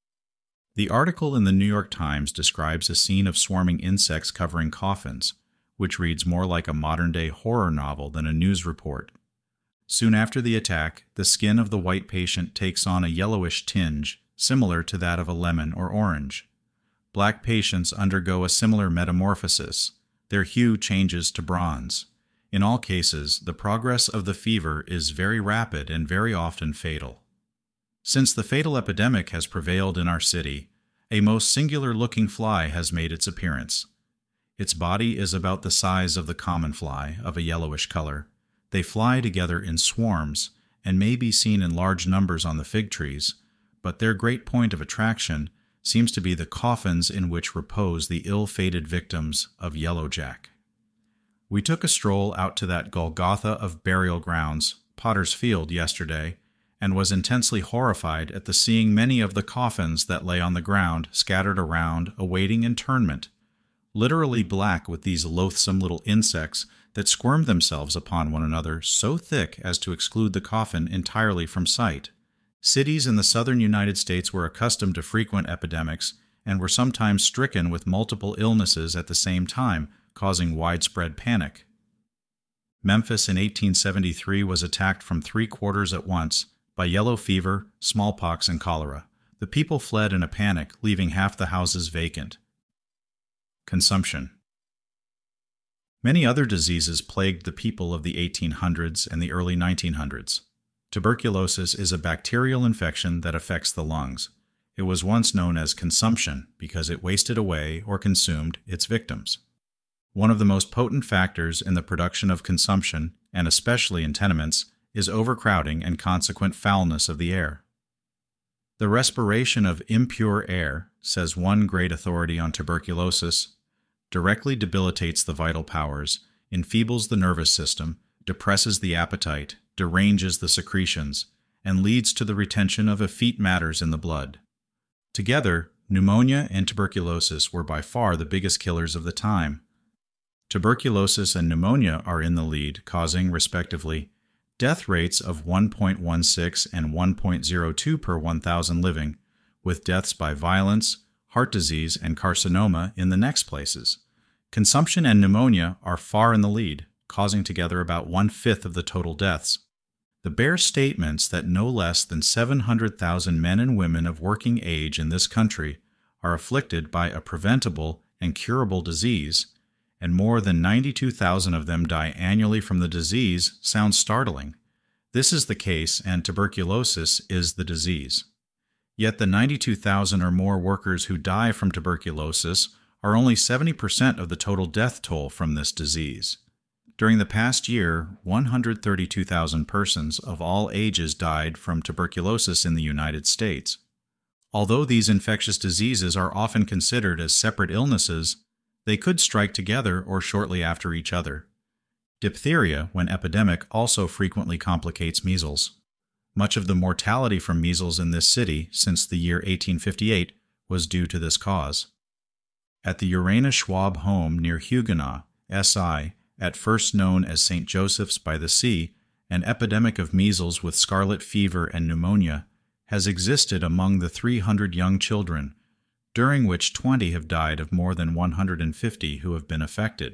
The article in the New York Times describes a scene of swarming insects covering coffins, which reads more like a modern-day horror novel than a news report. Soon after the attack, the skin of the white patient takes on a yellowish tinge, similar to that of a lemon or orange. Black patients undergo a similar metamorphosis. Their hue changes to bronze. In all cases, the progress of the fever is very rapid and very often fatal. Since the fatal epidemic has prevailed in our city, a most singular-looking fly has made its appearance. Its body is about the size of the common fly, of a yellowish color. They fly together in swarms, and may be seen in large numbers on the fig trees, but their great point of attraction seems to be the coffins in which repose the ill-fated victims of Yellow Jack. We took a stroll out to that Golgotha of burial grounds, Potter's Field, yesterday, and was intensely horrified at the seeing many of the coffins that lay on the ground scattered around, awaiting interment, literally black with these loathsome little insects that squirmed themselves upon one another so thick as to exclude the coffin entirely from sight. Cities in the southern United States were accustomed to frequent epidemics and were sometimes stricken with multiple illnesses at the same time, causing widespread panic. Memphis in eighteen seventy-three was attacked from three quarters at once by yellow fever, smallpox, and cholera. The people fled in a panic, leaving half the houses vacant. Consumption. Many other diseases plagued the people of the eighteen hundreds and the early nineteen hundreds. Tuberculosis is a bacterial infection that affects the lungs. It was once known as consumption because it wasted away or consumed its victims. One of the most potent factors in the production of consumption, and especially in tenements, is overcrowding and consequent foulness of the air. The respiration of impure air, says one great authority on tuberculosis, directly debilitates the vital powers, enfeebles the nervous system, depresses the appetite, deranges the secretions, and leads to the retention of effete matters in the blood. Together, pneumonia and tuberculosis were by far the biggest killers of the time. Tuberculosis and pneumonia are in the lead, causing, respectively, death rates of one point one six and one point zero two per one thousand living, with deaths by violence, heart disease, and carcinoma in the next places. Consumption and pneumonia are far in the lead, causing together about one-fifth of the total deaths. The bare statements that no less than seven hundred thousand men and women of working age in this country are afflicted by a preventable and curable disease, and more than ninety-two thousand of them die annually from the disease, sounds startling. This is the case, and tuberculosis is the disease. Yet the ninety-two thousand or more workers who die from tuberculosis are only seventy percent of the total death toll from this disease. During the past year, one hundred thirty-two thousand persons of all ages died from tuberculosis in the United States. Although these infectious diseases are often considered as separate illnesses, they could strike together or shortly after each other. Diphtheria, when epidemic, also frequently complicates measles. Much of the mortality from measles in this city since the year eighteen fifty-eight was due to this cause. At the Urena Schwab home near Huguenot, S I, at first known as Saint Joseph's by the Sea, an epidemic of measles with scarlet fever and pneumonia has existed among the three hundred young children, during which twenty have died of more than one hundred fifty who have been affected.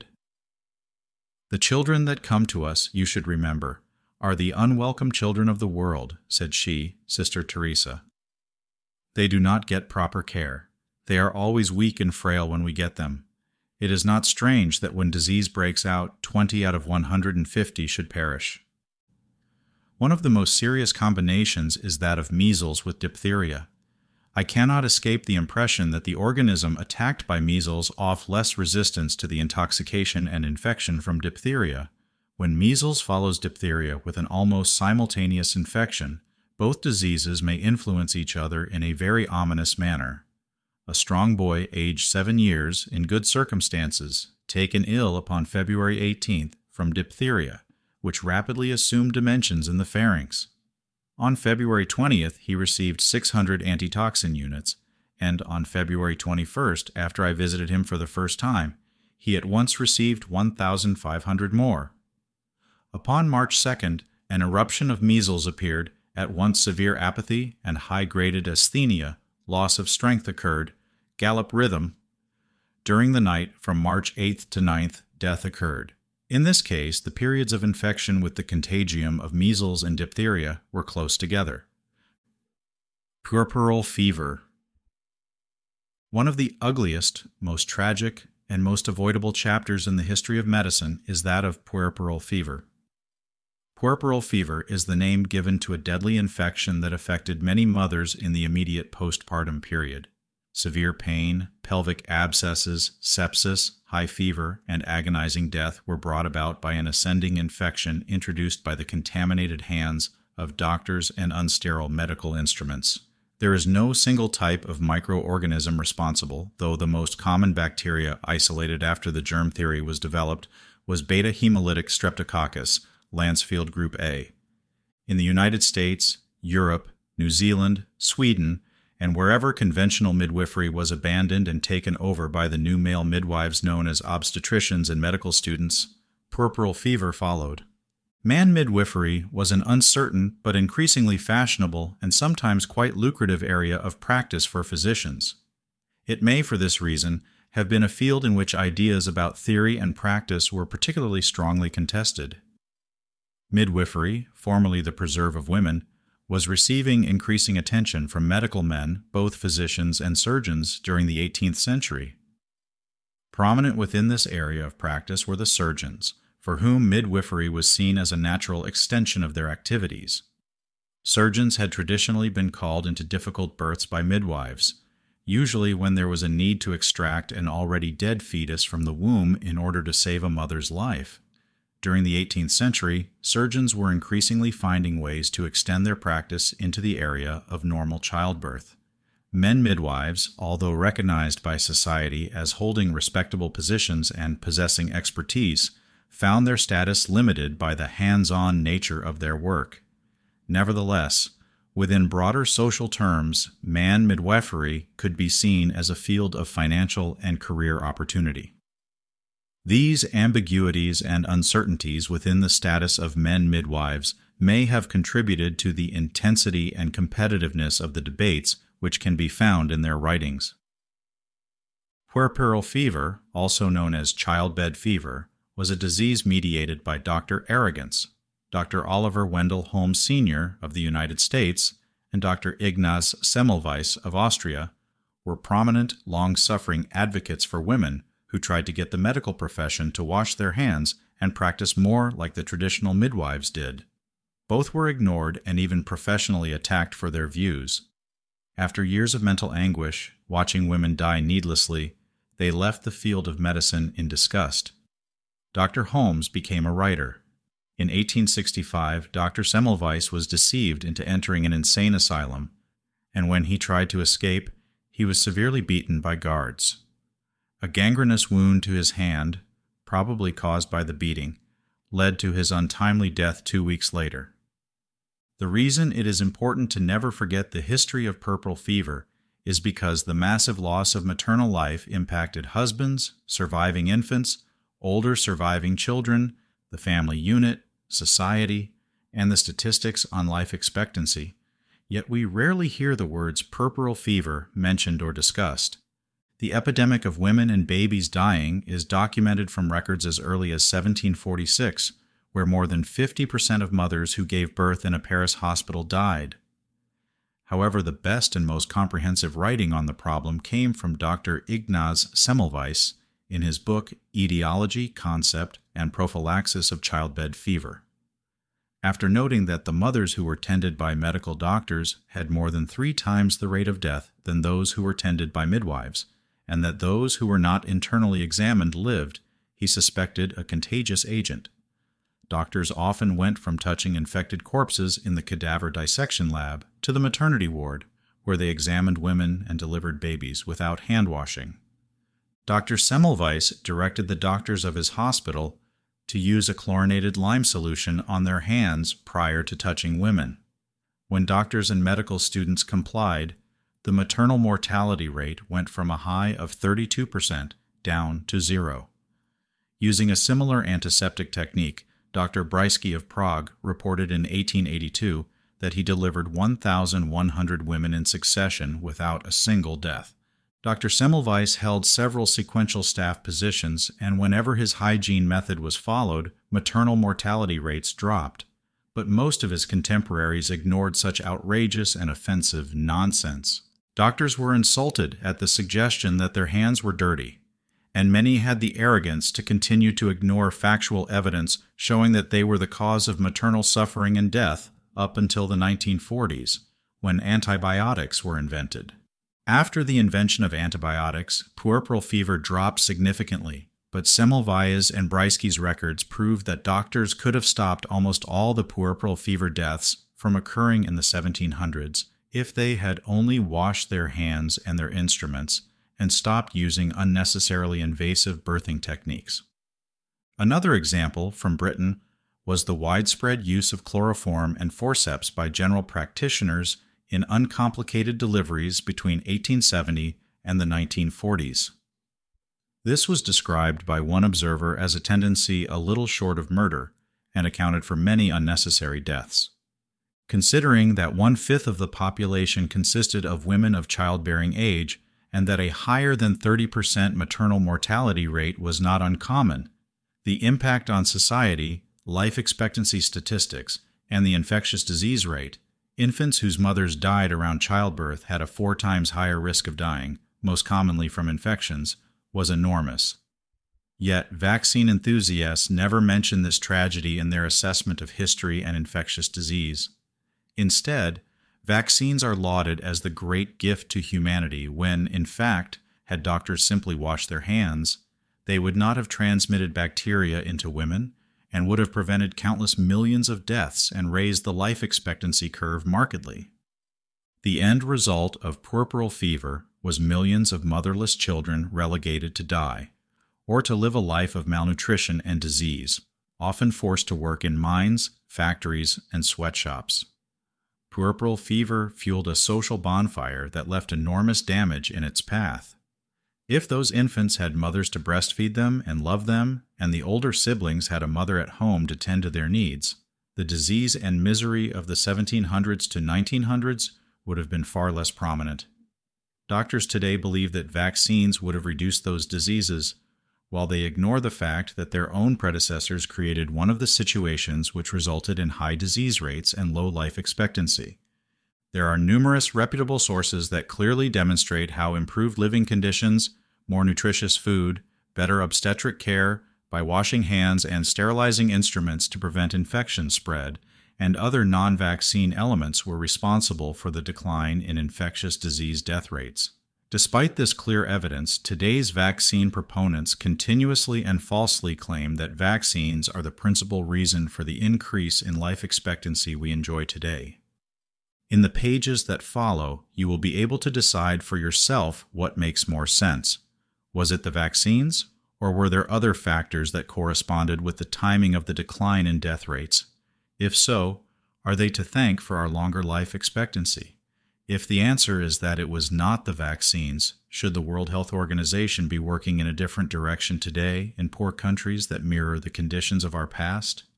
The children that come to us, you should remember, are the unwelcome children of the world, said she, Sister Teresa. They do not get proper care. They are always weak and frail when we get them. It is not strange that when disease breaks out, twenty out of one hundred fifty should perish. One of the most serious combinations is that of measles with diphtheria. I cannot escape the impression that the organism attacked by measles offers less resistance to the intoxication and infection from diphtheria. When measles follows diphtheria with an almost simultaneous infection, both diseases may influence each other in a very ominous manner. A strong boy aged seven years, in good circumstances, taken ill upon February eighteenth from diphtheria, which rapidly assumed dimensions in the pharynx. On February twentieth, he received six hundred antitoxin units, and on February twenty-first, after I visited him for the first time, he at once received one thousand five hundred more. Upon March second, an eruption of measles appeared, at once severe apathy and high-graded asthenia, loss of strength occurred, gallop rhythm. During the night, from March eighth to ninth, death occurred. In this case, the periods of infection with the contagium of measles and diphtheria were close together. Puerperal fever. One of the ugliest, most tragic, and most avoidable chapters in the history of medicine is that of puerperal fever. Puerperal fever is the name given to a deadly infection that affected many mothers in the immediate postpartum period. Severe pain, pelvic abscesses, sepsis, high fever, and agonizing death were brought about by an ascending infection introduced by the contaminated hands of doctors and unsterile medical instruments. There is no single type of microorganism responsible, though the most common bacteria isolated after the germ theory was developed was beta-hemolytic streptococcus, Lancefield group A. In the United States, Europe, New Zealand, Sweden, and wherever conventional midwifery was abandoned and taken over by the new male midwives known as obstetricians and medical students, puerperal fever followed. Man midwifery was an uncertain but increasingly fashionable and sometimes quite lucrative area of practice for physicians. It may, for this reason, have been a field in which ideas about theory and practice were particularly strongly contested. Midwifery, formerly the preserve of women, was receiving increasing attention from medical men, both physicians and surgeons, during the eighteenth century. Prominent within this area of practice were the surgeons, for whom midwifery was seen as a natural extension of their activities. Surgeons had traditionally been called into difficult births by midwives, usually when there was a need to extract an already dead fetus from the womb in order to save a mother's life. During the eighteenth century, surgeons were increasingly finding ways to extend their practice into the area of normal childbirth. Men midwives, although recognized by society as holding respectable positions and possessing expertise, found their status limited by the hands-on nature of their work. Nevertheless, within broader social terms, man midwifery could be seen as a field of financial and career opportunity. These ambiguities and uncertainties within the status of men midwives may have contributed to the intensity and competitiveness of the debates which can be found in their writings. Puerperal fever, also known as childbed fever, was a disease mediated by Doctor Arrogance. Doctor Oliver Wendell Holmes Senior of the United States and Doctor Ignaz Semmelweis of Austria were prominent, long-suffering advocates for women who tried to get the medical profession to wash their hands and practice more like the traditional midwives did. Both were ignored and even professionally attacked for their views. After years of mental anguish, watching women die needlessly, they left the field of medicine in disgust. Doctor Holmes became a writer. In eighteen sixty-five, Doctor Semmelweis was deceived into entering an insane asylum, and when he tried to escape, he was severely beaten by guards. A gangrenous wound to his hand, probably caused by the beating, led to his untimely death two weeks later. The reason it is important to never forget the history of puerperal fever is because the massive loss of maternal life impacted husbands, surviving infants, older surviving children, the family unit, society, and the statistics on life expectancy, yet we rarely hear the words puerperal fever mentioned or discussed. The epidemic of women and babies dying is documented from records as early as seventeen forty-six, where more than fifty percent of mothers who gave birth in a Paris hospital died. However, the best and most comprehensive writing on the problem came from Doctor Ignaz Semmelweis in his book Etiology, Concept, and Prophylaxis of Childbed Fever. After noting that the mothers who were tended by medical doctors had more than three times the rate of death than those who were tended by midwives, and that those who were not internally examined lived, he suspected a contagious agent. Doctors often went from touching infected corpses in the cadaver dissection lab to the maternity ward, where they examined women and delivered babies without hand-washing. Doctor Semmelweis directed the doctors of his hospital to use a chlorinated lime solution on their hands prior to touching women. When doctors and medical students complied, the maternal mortality rate went from a high of thirty-two percent down to zero. Using a similar antiseptic technique, Doctor Breisky of Prague reported in eighteen eighty-two that he delivered one thousand one hundred women in succession without a single death. Doctor Semmelweis held several sequential staff positions, and whenever his hygiene method was followed, maternal mortality rates dropped. But most of his contemporaries ignored such outrageous and offensive nonsense. Doctors were insulted at the suggestion that their hands were dirty, and many had the arrogance to continue to ignore factual evidence showing that they were the cause of maternal suffering and death up until the nineteen forties, when antibiotics were invented. After the invention of antibiotics, puerperal fever dropped significantly, but Semmelweis and Breisky's records proved that doctors could have stopped almost all the puerperal fever deaths from occurring in the seventeen hundreds if they had only washed their hands and their instruments and stopped using unnecessarily invasive birthing techniques. Another example from Britain was the widespread use of chloroform and forceps by general practitioners in uncomplicated deliveries between eighteen seventy and the nineteen forties. This was described by one observer as a tendency a little short of murder and accounted for many unnecessary deaths. Considering that one-fifth of the population consisted of women of childbearing age and that a higher than thirty percent maternal mortality rate was not uncommon, the impact on society, life expectancy statistics, and the infectious disease rate, infants whose mothers died around childbirth had a four times higher risk of dying, most commonly from infections, was enormous. Yet vaccine enthusiasts never mention this tragedy in their assessment of history and infectious disease. Instead, vaccines are lauded as the great gift to humanity when, in fact, had doctors simply washed their hands, they would not have transmitted bacteria into women and would have prevented countless millions of deaths and raised the life expectancy curve markedly. The end result of puerperal fever was millions of motherless children relegated to die, or to live a life of malnutrition and disease, often forced to work in mines, factories, and sweatshops. Puerperal fever fueled a social bonfire that left enormous damage in its path. If those infants had mothers to breastfeed them and love them, and the older siblings had a mother at home to tend to their needs, the disease and misery of the seventeen hundreds to nineteen hundreds would have been far less prominent. Doctors today believe that vaccines would have reduced those diseases, while they ignore the fact that their own predecessors created one of the situations which resulted in high disease rates and low life expectancy. There are numerous reputable sources that clearly demonstrate how improved living conditions, more nutritious food, better obstetric care by washing hands and sterilizing instruments to prevent infection spread, and other non-vaccine elements were responsible for the decline in infectious disease death rates. Despite this clear evidence, today's vaccine proponents continuously and falsely claim that vaccines are the principal reason for the increase in life expectancy we enjoy today. In the pages that follow, you will be able to decide for yourself what makes more sense. Was it the vaccines, or were there other factors that corresponded with the timing of the decline in death rates? If so, are they to thank for our longer life expectancy? If the answer is that it was not the vaccines, should the World Health Organization be working in a different direction today in poor countries that mirror the conditions of our past?